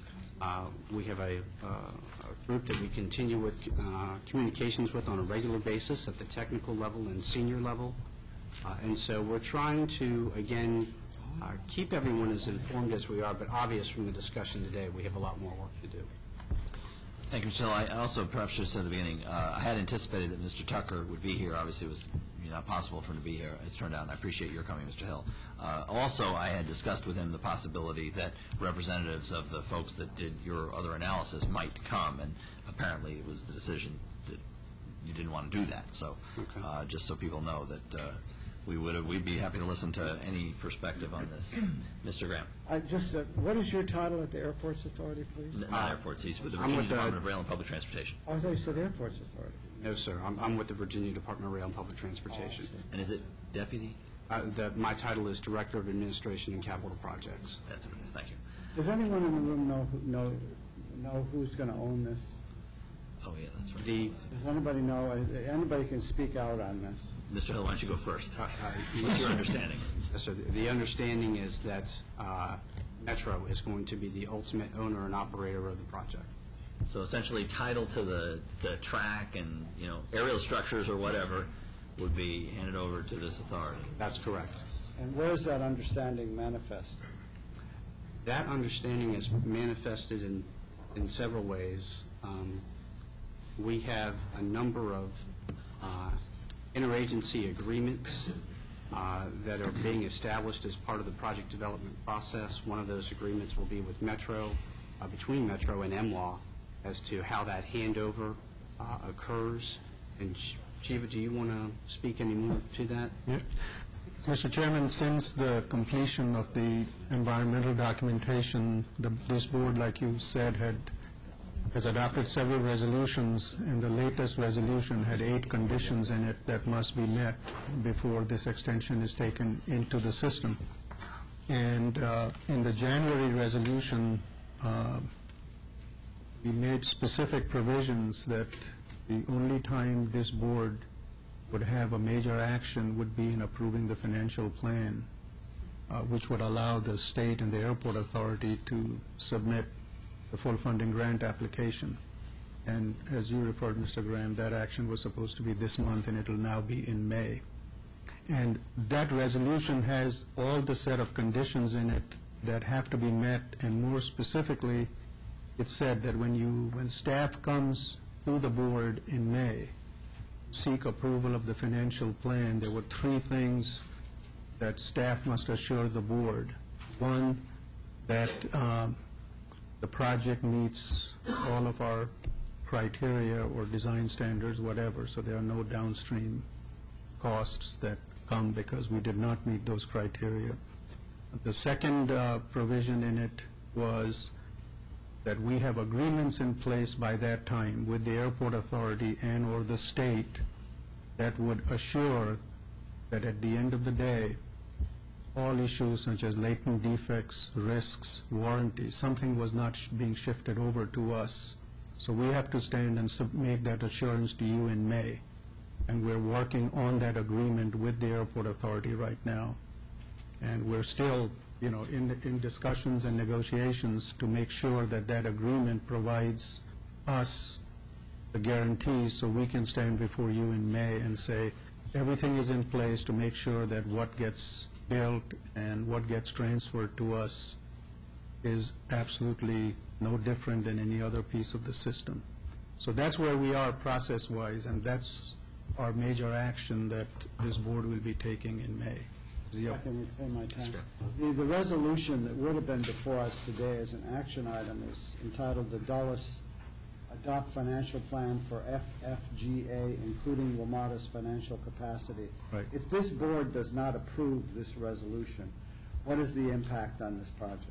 We have a group that we continue with communications with on a regular basis at the technical level and senior level. And so we're trying to, again, keep everyone as informed as we are, but obvious from the discussion today, we have a lot more work to do. Thank you, Mr. Hill. I also perhaps just said at the beginning, I had anticipated that Mr. Tucker would be here. Obviously, it was not possible for him to be here, as turned out, and I appreciate your coming, Mr. Hill. Also, I had discussed with him the possibility that representatives of the folks that did your other analysis might come, and apparently it was the decision that you didn't want to do that. So just so people know that we'd be happy to listen to any perspective on this. Mr. Graham. What is your title at the Airports Authority, please? Not Airports. He's with the Virginia Department of Rail and Public Transportation. Oh, I thought you said Airports Authority. No, sir. I'm with the Virginia Department of Rail and Public Transportation. And is it deputy? My title is Director of Administration and Capital Projects. That's what it is. Thank you. Does anyone in the room know who's going to own this? Oh, yeah, that's right. Does anybody know? Anybody can speak out on this. Mr. Hill, why don't you go first? What's your understanding? Yes, sir. The understanding is that Metro is going to be the ultimate owner and operator of the project. So essentially, title to the track and, aerial structures or whatever would be handed over to this authority. That's correct. And where is that understanding manifest? That understanding is manifested in several ways. We have a number of interagency agreements that are being established as part of the project development process. One of those agreements will be with Metro, between Metro and MLAW, as to how that handover occurs. And Chiva, do you want to speak any more to that? Yeah. Mr. Chairman, since the completion of the environmental documentation, this board, like you said, has adopted several resolutions, and the latest resolution had 8 conditions in it that must be met before this extension is taken into the system. And in the January resolution, we made specific provisions that the only time this board would have a major action would be in approving the financial plan, which would allow the state and the airport authority to submit the full funding grant application. And as you referred, Mr. Graham, that action was supposed to be this month, and it will now be in May. And that resolution has all the set of conditions in it that have to be met, and more specifically, it said that when staff comes to the board in May, seek approval of the financial plan, there were 3 things that staff must assure the board. One, that the project meets all of our criteria or design standards, whatever, so there are no downstream costs that come because we did not meet those criteria. The second provision in it was that we have agreements in place by that time with the airport authority and or the state that would assure that at the end of the day, all issues such as latent defects, risks, warranties, something was not being shifted over to us. So we have to stand and make that assurance to you in May. And we're working on that agreement with the airport authority right now. And we're still, in discussions and negotiations to make sure that that agreement provides us the guarantees so we can stand before you in May and say everything is in place to make sure that what gets built and what gets transferred to us is absolutely no different than any other piece of the system. So that's where we are process-wise, and that's our major action that this board will be taking in May. I can reclaim my time. The resolution that would have been before us today as an action item is entitled the Dulles Adopt Financial Plan for FFGA, including WMATA's financial capacity. Right. If this board does not approve this resolution, what is the impact on this project?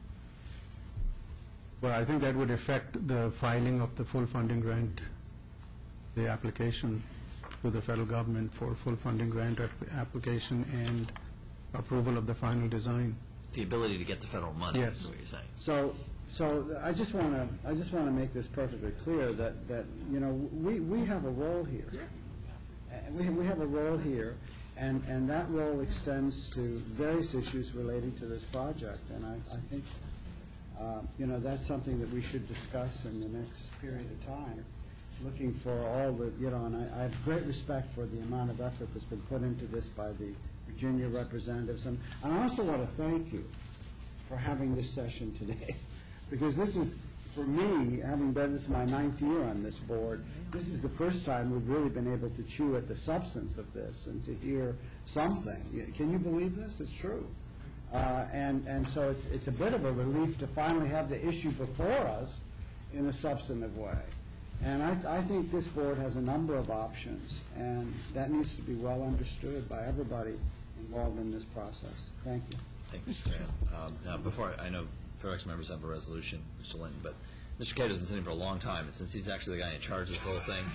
Well, I think that would affect the filing of the full funding grant, the application to the federal government for full funding grant application and approval of the final design. The ability to get the federal money, yes, is what you're saying. So I just want to make this perfectly clear that we have a role here. We have a role here, and that role extends to various issues relating to this project. And I think that's something that we should discuss in the next period of time, looking for all the, and I have great respect for the amount of effort that's been put into this by the Virginia representatives. And I also want to thank you for having this session today, because this is, for me, having been, this is my 9th year on this board, this is the first time we've really been able to chew at the substance of this and to hear something. Can you believe this? It's true. And so it's a bit of a relief to finally have the issue before us in a substantive way. And I think this board has a number of options, and that needs to be well understood by everybody involved in this process. Thank you. Thank you, Mr. Chairman. Now, before I know Fairfax members have a resolution, Mr. Linton, but Mr. Cato's been sitting for a long time, and since he's actually the guy in charge of this whole thing,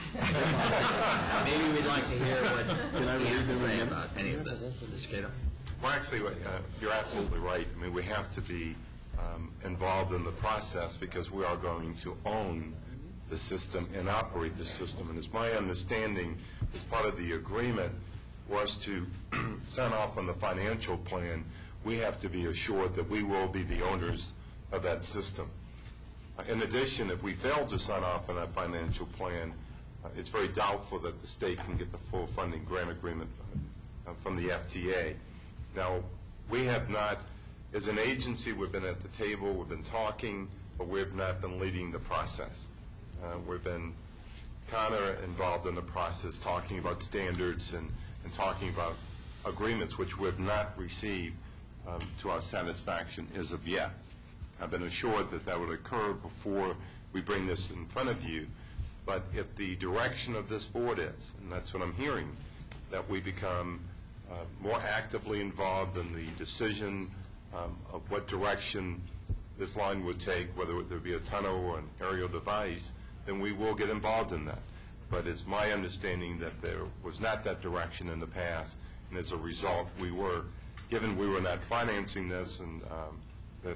maybe we'd like to hear what he has to say about any of this. Mr. Cato? Well, actually, you're absolutely right. I mean, we have to be involved in the process because we are going to own the system and operate the system. And it's my understanding, as part of the agreement, was to sign off on the financial plan. We have to be assured that we will be the owners of that system. In addition, if we fail to sign off on that financial plan, it's very doubtful that the state can get the full funding grant agreement from the FTA. Now, we have not, as an agency, we've been at the table, we've been talking, but we have not been leading the process. We've been kind of involved in the process, talking about standards and talking about agreements, which we have not received to our satisfaction as of yet. I've been assured that that would occur before we bring this in front of you. But if the direction of this board is, and that's what I'm hearing, that we become more actively involved in the decision of what direction this line would take, whether there be a tunnel or an aerial device, then we will get involved in that. But it's my understanding that there was not that direction in the past, and as a result, given we were not financing this, and that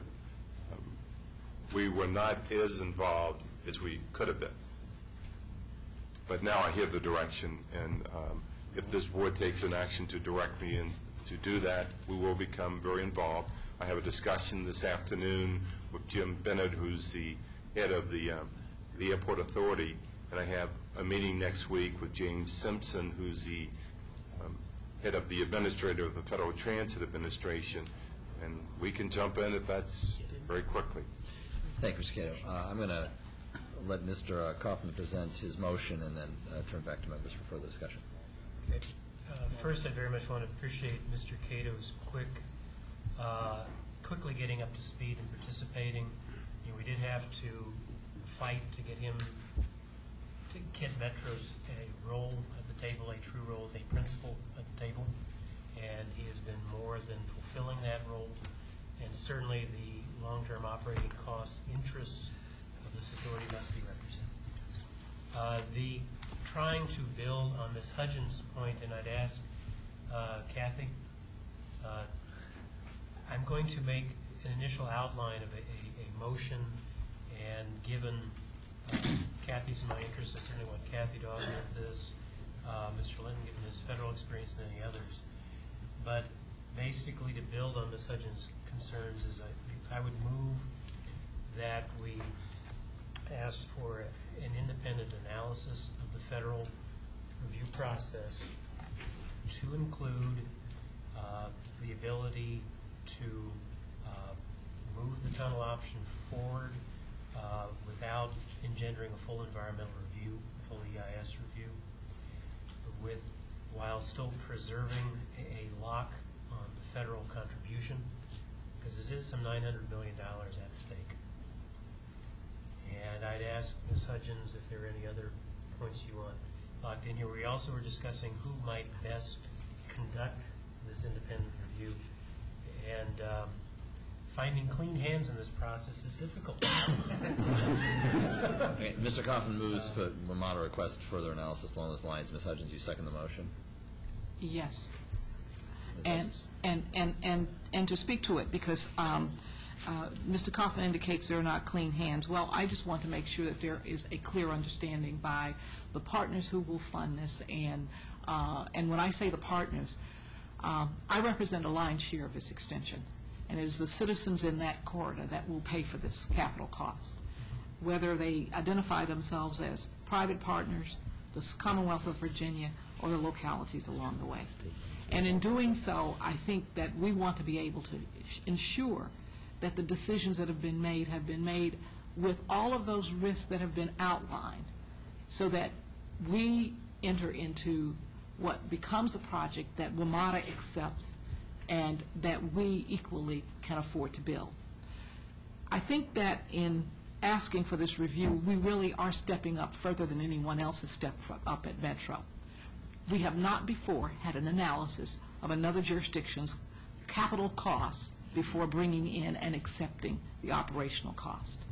we were not as involved as we could have been. But now I hear the direction, and if this board takes an action to direct me in to do that, we will become very involved. I have a discussion this afternoon with Jim Bennett, who's the head of the Airport Authority, and I have a meeting next week with James Simpson, who's the head of the administrator of the Federal Transit Administration, and we can jump in if that's very quickly. Thank you, Mr. Cato. I'm going to let Mr. Kaufman present his motion and then turn back to members for further discussion. Okay. First, I very much want to appreciate Mr. Cato's quickly getting up to speed and participating. You know, we did have to fight to get him to get Metro's a role at the table, a true role as a principal at the table, and he has been more than fulfilling that role. And certainly the long-term operating costs interests of this authority must be represented. The trying to build on Ms. Hudgens' point, and I'd ask Kathy, I'm going to make an initial outline of a motion, and given Kathy's and my interest, I certainly want Kathy to augment this, Mr. Linton, given his federal experience and any others. But basically, to build on Ms. Hudgens' concerns, is I would move that we ask for an independent analysis of the federal review process to include the ability to move the tunnel option forward without engendering a full environmental review, full EIS review, while still preserving a lock on the federal contribution, because there is some $900 million at stake. And I'd ask Ms. Hudgens if there are any other points you want locked in here. We also were discussing who might best conduct this independent review, and finding clean hands in this process is difficult. Okay, Mr. Kaufman moves for WMATA request further analysis along those lines. Ms. Hudgens, you second the motion? Yes. And to speak to it, because Mr. Kaufman indicates there are not clean hands. Well, I just want to make sure that there is a clear understanding by the partners who will fund this, and when I say the partners, I represent a lion's share of this extension, and it is the citizens in that corridor that will pay for this capital cost, whether they identify themselves as private partners, the Commonwealth of Virginia, or the localities along the way. And in doing so, I think that we want to be able to ensure that the decisions that have been made with all of those risks that have been outlined, so that we enter into what becomes a project that WMATA accepts and that we equally can afford to build. I think that in asking for this review, we really are stepping up further than anyone else has stepped up at Metro. We have not before had an analysis of another jurisdiction's capital costs before bringing in and accepting the operational cost.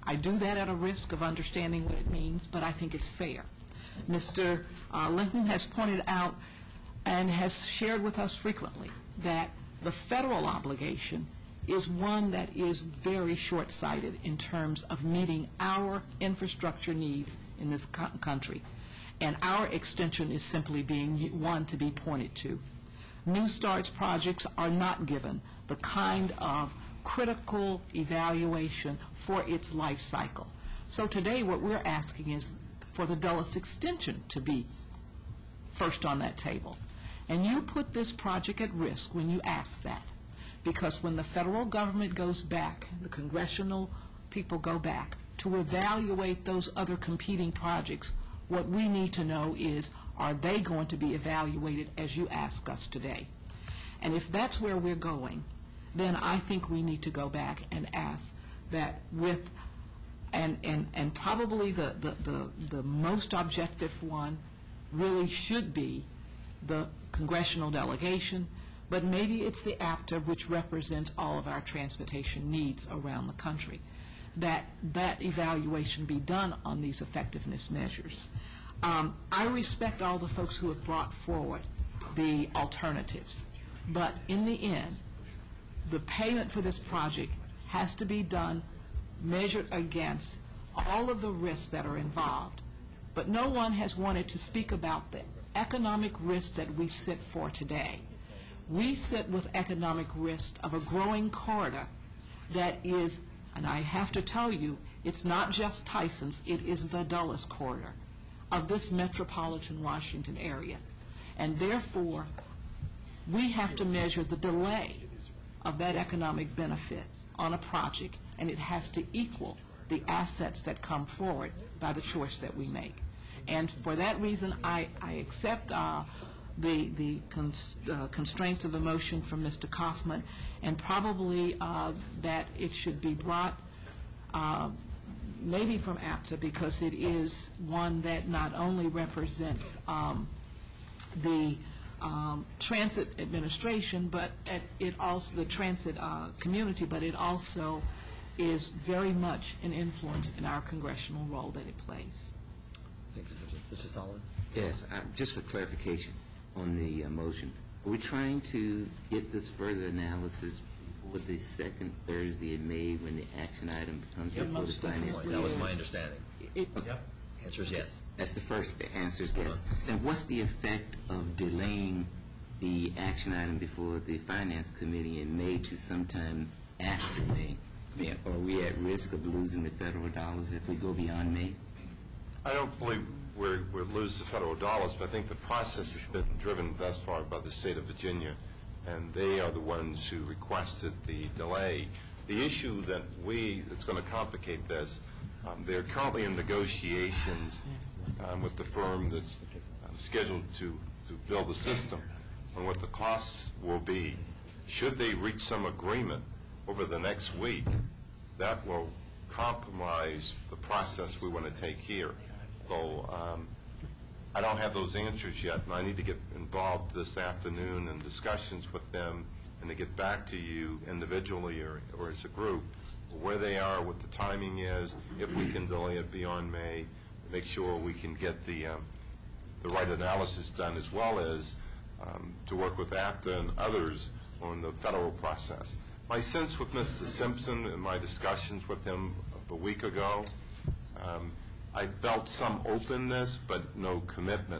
I do that at a risk of understanding what it means, but I think it's fair. Mr. Lincoln has pointed out and has shared with us frequently that the federal obligation is one that is very short-sighted in terms of meeting our infrastructure needs in this country. And our extension is simply being one to be pointed to. New Starts projects are not given the kind of critical evaluation for its life cycle. So today what we're asking is for the Dulles extension to be first on that table. And you put this project at risk when you ask that, because when the federal government goes back, the congressional people go back to evaluate those other competing projects, what we need to know is, are they going to be evaluated as you ask us today? And if that's where we're going, then I think we need to go back and ask that with, and probably the most objective one really should be the congressional delegation, but maybe it's the APTA, which represents all of our transportation needs around the country, that evaluation be done on these effectiveness measures. I respect all the folks who have brought forward the alternatives, but in the end, the payment for this project has to be done measured against all of the risks that are involved. But no one has wanted to speak about the economic risk that we sit for today. We sit with economic risk of a growing corridor that is, and I have to tell you, it's not just Tyson's, it is the Dulles corridor of this metropolitan Washington area. And therefore, we have to measure the delay of that economic benefit on a project, and it has to equal the assets that come forward by the choice that we make. And for that reason, I accept the constraints of the motion from Mr. Kaufman, and probably that it should be brought maybe from APTA, because it is one that not only represents the transit administration, but it also the transit community, but it also is very much an influence in our congressional role that it plays. Thank you, Mr. Sullivan. Yes, just for clarification on the motion, are we trying to get this further analysis before the second Thursday in May when the action item comes before the finance committee? That was my understanding. Answer is yes. That's the first. The answer is yes. Then what's the effect of delaying the action item before the finance committee in May to sometime after May? Are we at risk of losing the federal dollars if we go beyond May? I don't believe we'll lose the federal dollars, but I think the process has been driven thus far by the state of Virginia, and they are the ones who requested the delay. The issue that's going to complicate this, they're currently in negotiations with the firm that's scheduled to build the system on what the costs will be. Should they reach some agreement over the next week, that will compromise the process we want to take here. So I don't have those answers yet, and I need to get involved this afternoon in discussions with them and to get back to you individually or as a group where they are, what the timing is, if we can delay it beyond May, make sure we can get the right analysis done, as well as to work with APTA and others on the federal process. My sense with Mr. Simpson in my discussions with him a week ago, I felt some openness but no commitment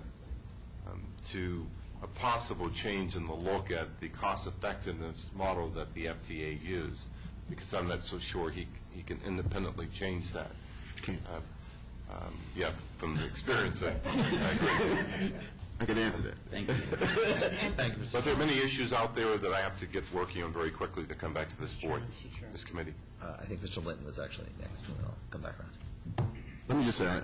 to a possible change in the look at the cost-effectiveness model that the FTA used, because I'm not so sure he can independently change that. Yeah, from the experience, I agree. I can answer that. Thank you. Thank you, Mr. But there are many issues out there that I have to get working on very quickly to come back to this board, this committee. I think Mr. Linton was actually next, and I'll come back around. Let me just say,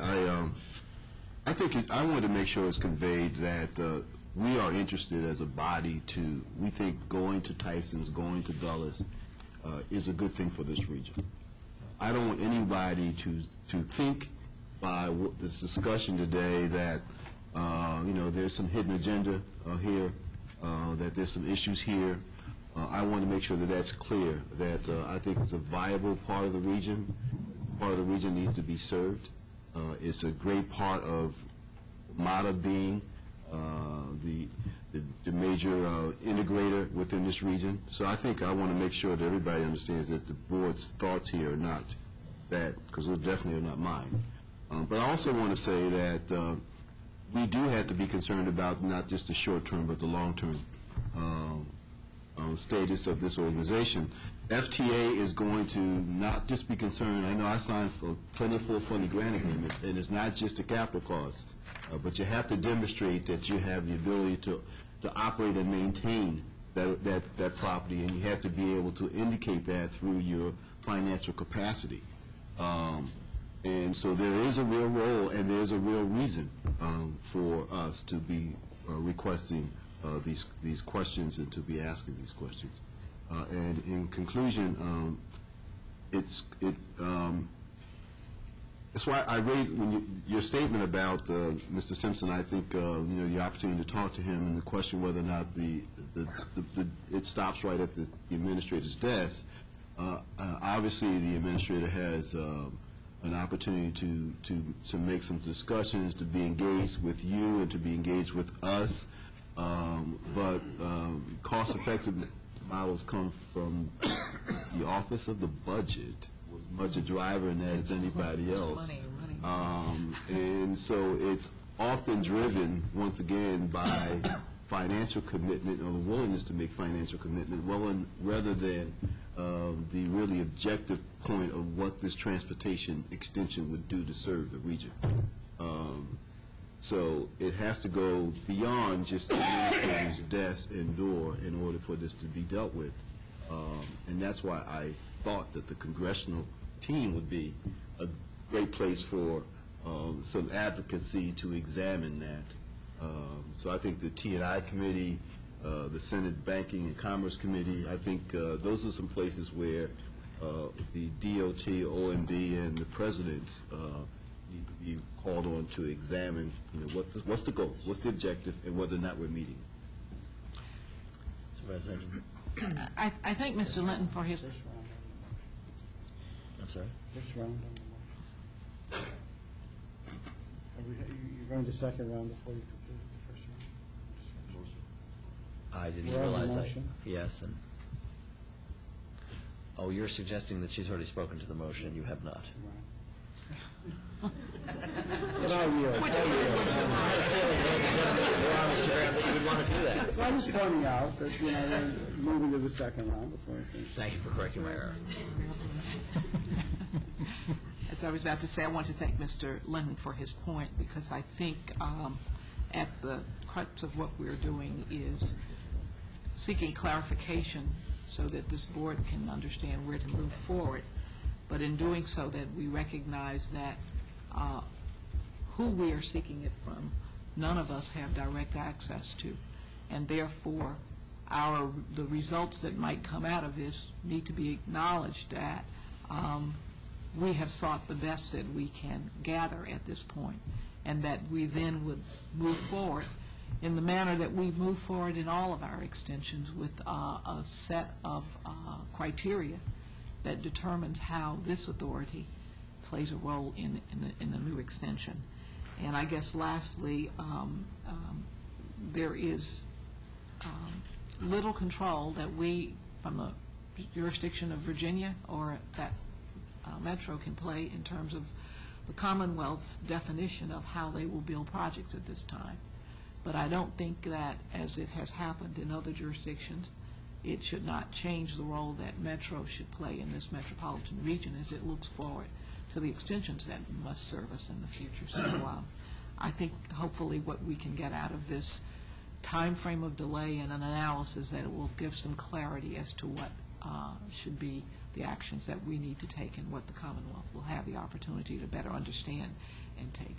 I think I wanted to make sure it's conveyed that we are interested as a body we think going to Tyson's, going to Dulles is a good thing for this region. I don't want anybody to think by this discussion today that there's some hidden agenda here, that there's some issues here. I want to make sure that that's clear, that I think it's a viable part of the region, part of the region needs to be served. It's a great part of MATA being the major integrator within this region. So I think I want to make sure that everybody understands that the board's thoughts here are not that, because they're definitely not mine. But I also want to say that we do have to be concerned about not just the short term, but the long term status of this organization. FTA is going to not just be concerned, I know I signed for plenty of full funding grant agreements, and it's not just the capital costs, but you have to demonstrate that you have the ability to operate and maintain that property, and you have to be able to indicate that through your financial capacity. And so there is a real role and there's a real reason for us to be requesting these questions and to be asking these questions. And in conclusion, it's why I raised your statement about Mr. Simpson. I think the opportunity to talk to him and the question whether or not it stops right at the administrator's desk. Obviously, the administrator has an opportunity to make some discussions, to be engaged with you and to be engaged with us. But cost-effective models come from the Office of the Budget, was much a driver in that as anybody else. And so it's often driven, once again, by financial commitment or the willingness to make financial commitment, rather than the really objective point of what this transportation extension would do to serve the region. So it has to go beyond just the administrator's desk and door in order for this to be dealt with. And that's why I thought that the congressional team would be a great place for some advocacy to examine that. So I think the T&I Committee, the Senate Banking and Commerce Committee, I think those are some places where the DOT, OMB, and the presidents need to be called on to examine, what's the goal, what's the objective, and whether or not we're meeting. I thank Mr. Linton for his... I'm sorry? First round on the motion. You're going to second round before you complete the first round? I didn't realize that. Yes. And you're suggesting that she's already spoken to the motion and you have not. I was pointing out that, we're moving to the second round before I finish. Thank you for correcting my error. As I was about to say, I want to thank Mr. Linton for his point, because I think at the crux of what we're doing is seeking clarification so that this board can understand where to move forward. But in doing so, that we recognize that who we are seeking it from, none of us have direct access to. And therefore, the results that might come out of this need to be acknowledged that we have sought the best that we can gather at this point, and that we then would move forward in the manner that we've moved forward in all of our extensions, with a set of criteria that determines how this authority plays a role in the new extension. And I guess lastly, there is little control that we, from the jurisdiction of Virginia or that Metro, can play in terms of the Commonwealth's definition of how they will build projects at this time. But I don't think that, as it has happened in other jurisdictions, it should not change the role that Metro should play in this metropolitan region as it looks forward to the extensions that must serve us in the future. So I think hopefully what we can get out of this time frame of delay and an analysis, that it will give some clarity as to what should be the actions that we need to take, and what the Commonwealth will have the opportunity to better understand and take.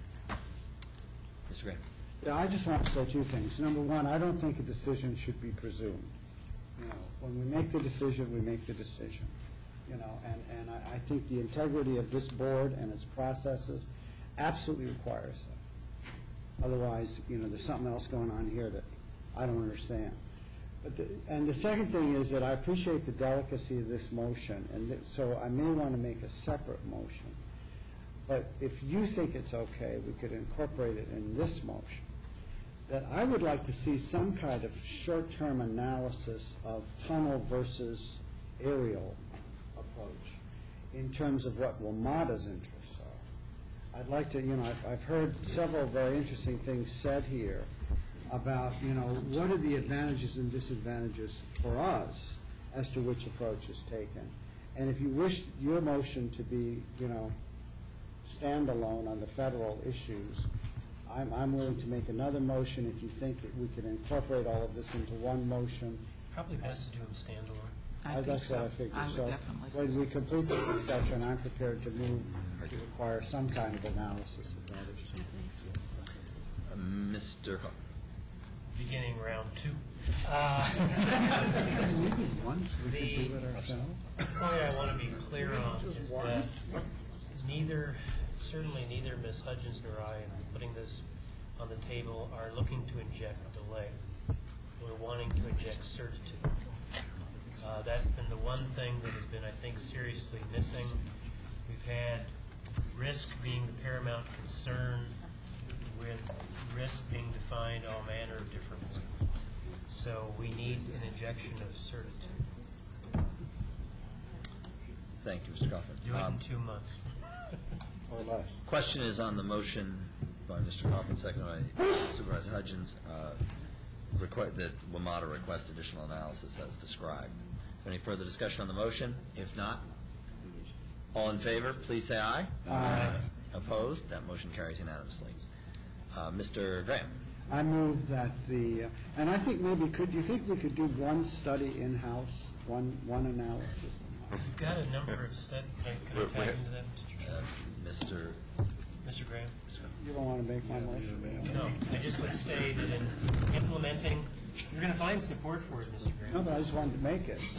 Mr. Graham. Yeah, I just want to say two things. Number one, I don't think a decision should be presumed. When we make the decision, we make the decision. And I think the integrity of this board and its processes absolutely requires that. Otherwise, there's something else going on here that I don't understand. And the second thing is that I appreciate the delicacy of this motion, and so I may want to make a separate motion. But if you think it's okay, we could incorporate it in this motion. That I would like to see some kind of short-term analysis of tunnel versus aerial approach in terms of what WMATA's interests are. I'd like to, I've heard several very interesting things said here about, what are the advantages and disadvantages for us as to which approach is taken. And if you wish your motion to be, standalone on the federal issues, I'm willing to make another motion if you think that we could incorporate all of this into one motion. Probably best to do them standalone. That's what I figured. I would So definitely when we complete this discussion, I'm prepared to move to require some kind of analysis of that issue. Mr. Hook. Beginning round 2. Once we can do it ourselves. The point I want to be clear on is that certainly neither Ms. Hudgens nor I, in putting this on the table, are looking to inject delay. We're wanting to inject certitude. That's been the one thing that has been, I think, seriously missing. We've had risk being the paramount concern, with risk being defined all manner of different ways. So we need an injection of certitude. Thank you, Mr. Kaufman. Do it in 2 months. Or less. Question is on the motion by Mr. Kaufman, second by Supervisor Hudgens, that WMATA request additional analysis as described. Is there any further discussion on the motion? If not, all in favor, please say aye. Aye. Opposed? That motion carries unanimously. Mr. Graham. I move that and I think maybe, do you think we could do one study in-house, one analysis? We've got a number of studies. Can I tag into that, Mr. Graham? You don't want to make my motion? No, I just would say that in implementing, you're going to find support for it, Mr. Graham. No, but I just wanted to make it.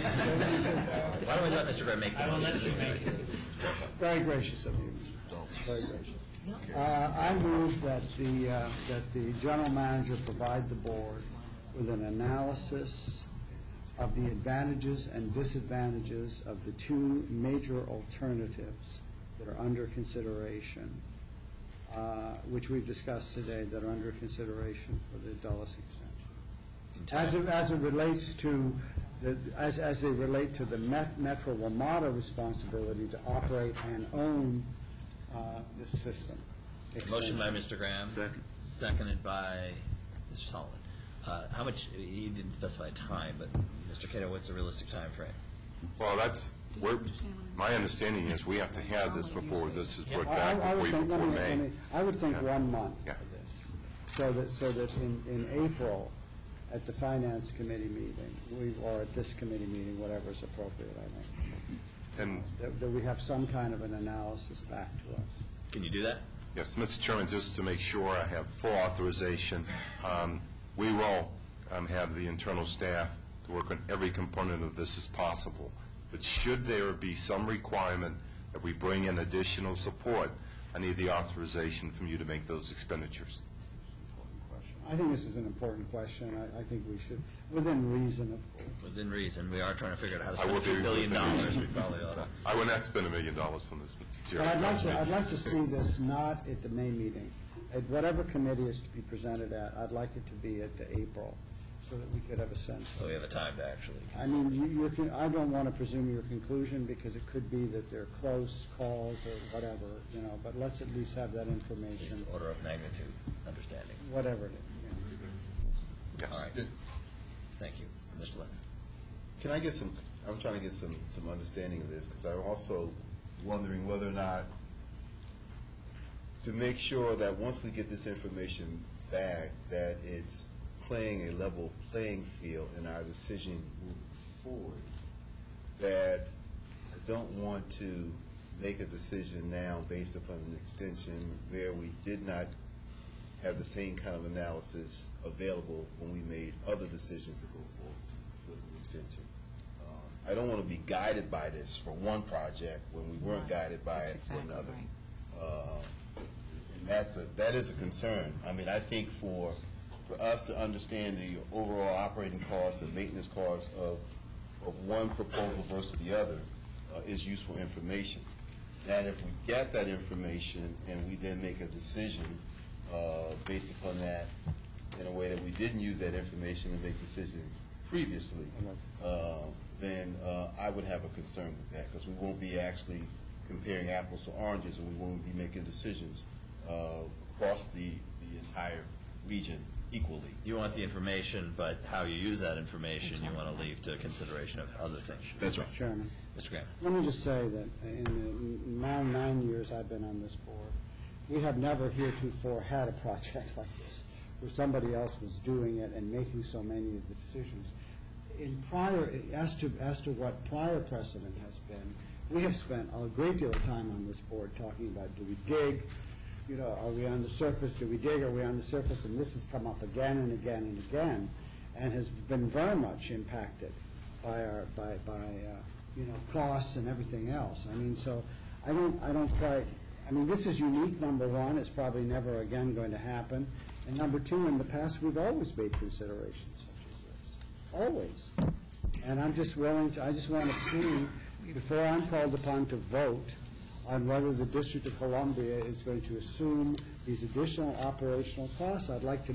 Why don't we let Mr. Graham make the motion? I will let you make it. Very gracious of you, Mr. Dawes. Very gracious. I move that the general manager provide the board with an analysis of the advantages and disadvantages of the two major alternatives that are under consideration, which we've discussed today, that are under consideration for the Dulles extension. As it relates to as they relate to the Metro WMATA responsibility to operate and own this system. Motion by Mr. Graham. Second. Seconded by Mr. Solomon. How much, he didn't specify time, but Mr. Cato, what's the realistic time frame? Well, my understanding is we have to have this before this is put back before May. I would think 1 month for this, so that in April, at the Finance Committee meeting, or at this committee meeting, whatever is appropriate, I think, that we have some kind of an analysis back to us. Can you do that? Yes, Mr. Chairman, just to make sure I have full authorization, we will have the internal staff to work on every component of this as possible. But should there be some requirement that we bring in additional support, I need the authorization from you to make those expenditures. I think this is an important question. I think we should, within reason, of course. Within reason. We are trying to figure out how to spend $2 billion. We probably ought to. I would not spend $1 million on this, Mr. Chairman. But I'd like to see this not at the May meeting. At whatever committee is to be presented at, I'd like it to be at the April, so that we could have a sense. So we have a time to actually. I mean, I don't want to presume your conclusion, because it could be that they're close calls or whatever, but let's at least have that information. Order of magnitude understanding. Whatever it is. Yes. All right. Thank you. Mr. Lennon. Can I get some, I'm trying to get some understanding of this, because I'm also wondering whether or not, to make sure that once we get this information back, that it's playing a level playing field in our decision moving forward, that I don't want to make a decision now based upon an extension where we did not have the same kind of analysis available when we made other decisions to go forward with the extension. I don't want to be guided by this for one project when we weren't guided by it for another. And that is a concern. I mean, I think for for us to understand the overall operating costs and maintenance costs of one proposal versus the other is useful information. And if we get that information and we then make a decision based upon that in a way that we didn't use that information to make decisions previously, then I would have a concern with that, because we won't be actually comparing apples to oranges, and we won't be making decisions across the entire region equally. You want the information, but how you use that information, you want to leave to consideration of other things. That's right. Chairman. Mr. Graham. Let me just say that in the now 9 years I've been on this board, we have never heretofore had a project like this, where somebody else was doing it and making so many of the decisions. In prior, as to what prior precedent has been, we have spent a great deal of time on this board talking about, do we dig, are we on the surface, do we dig, are we on the surface, and this has come up again and again and again, and has been very much impacted by our, by costs and everything else. I mean, so I don't quite, I mean, this is unique, number one, it's probably never again going to happen, and number two, in the past, we've always made considerations such as this, always. And I'm just willing to, I just want to see, before I'm called upon to vote on whether the District of Columbia is going to assume these additional operational costs, I'd like to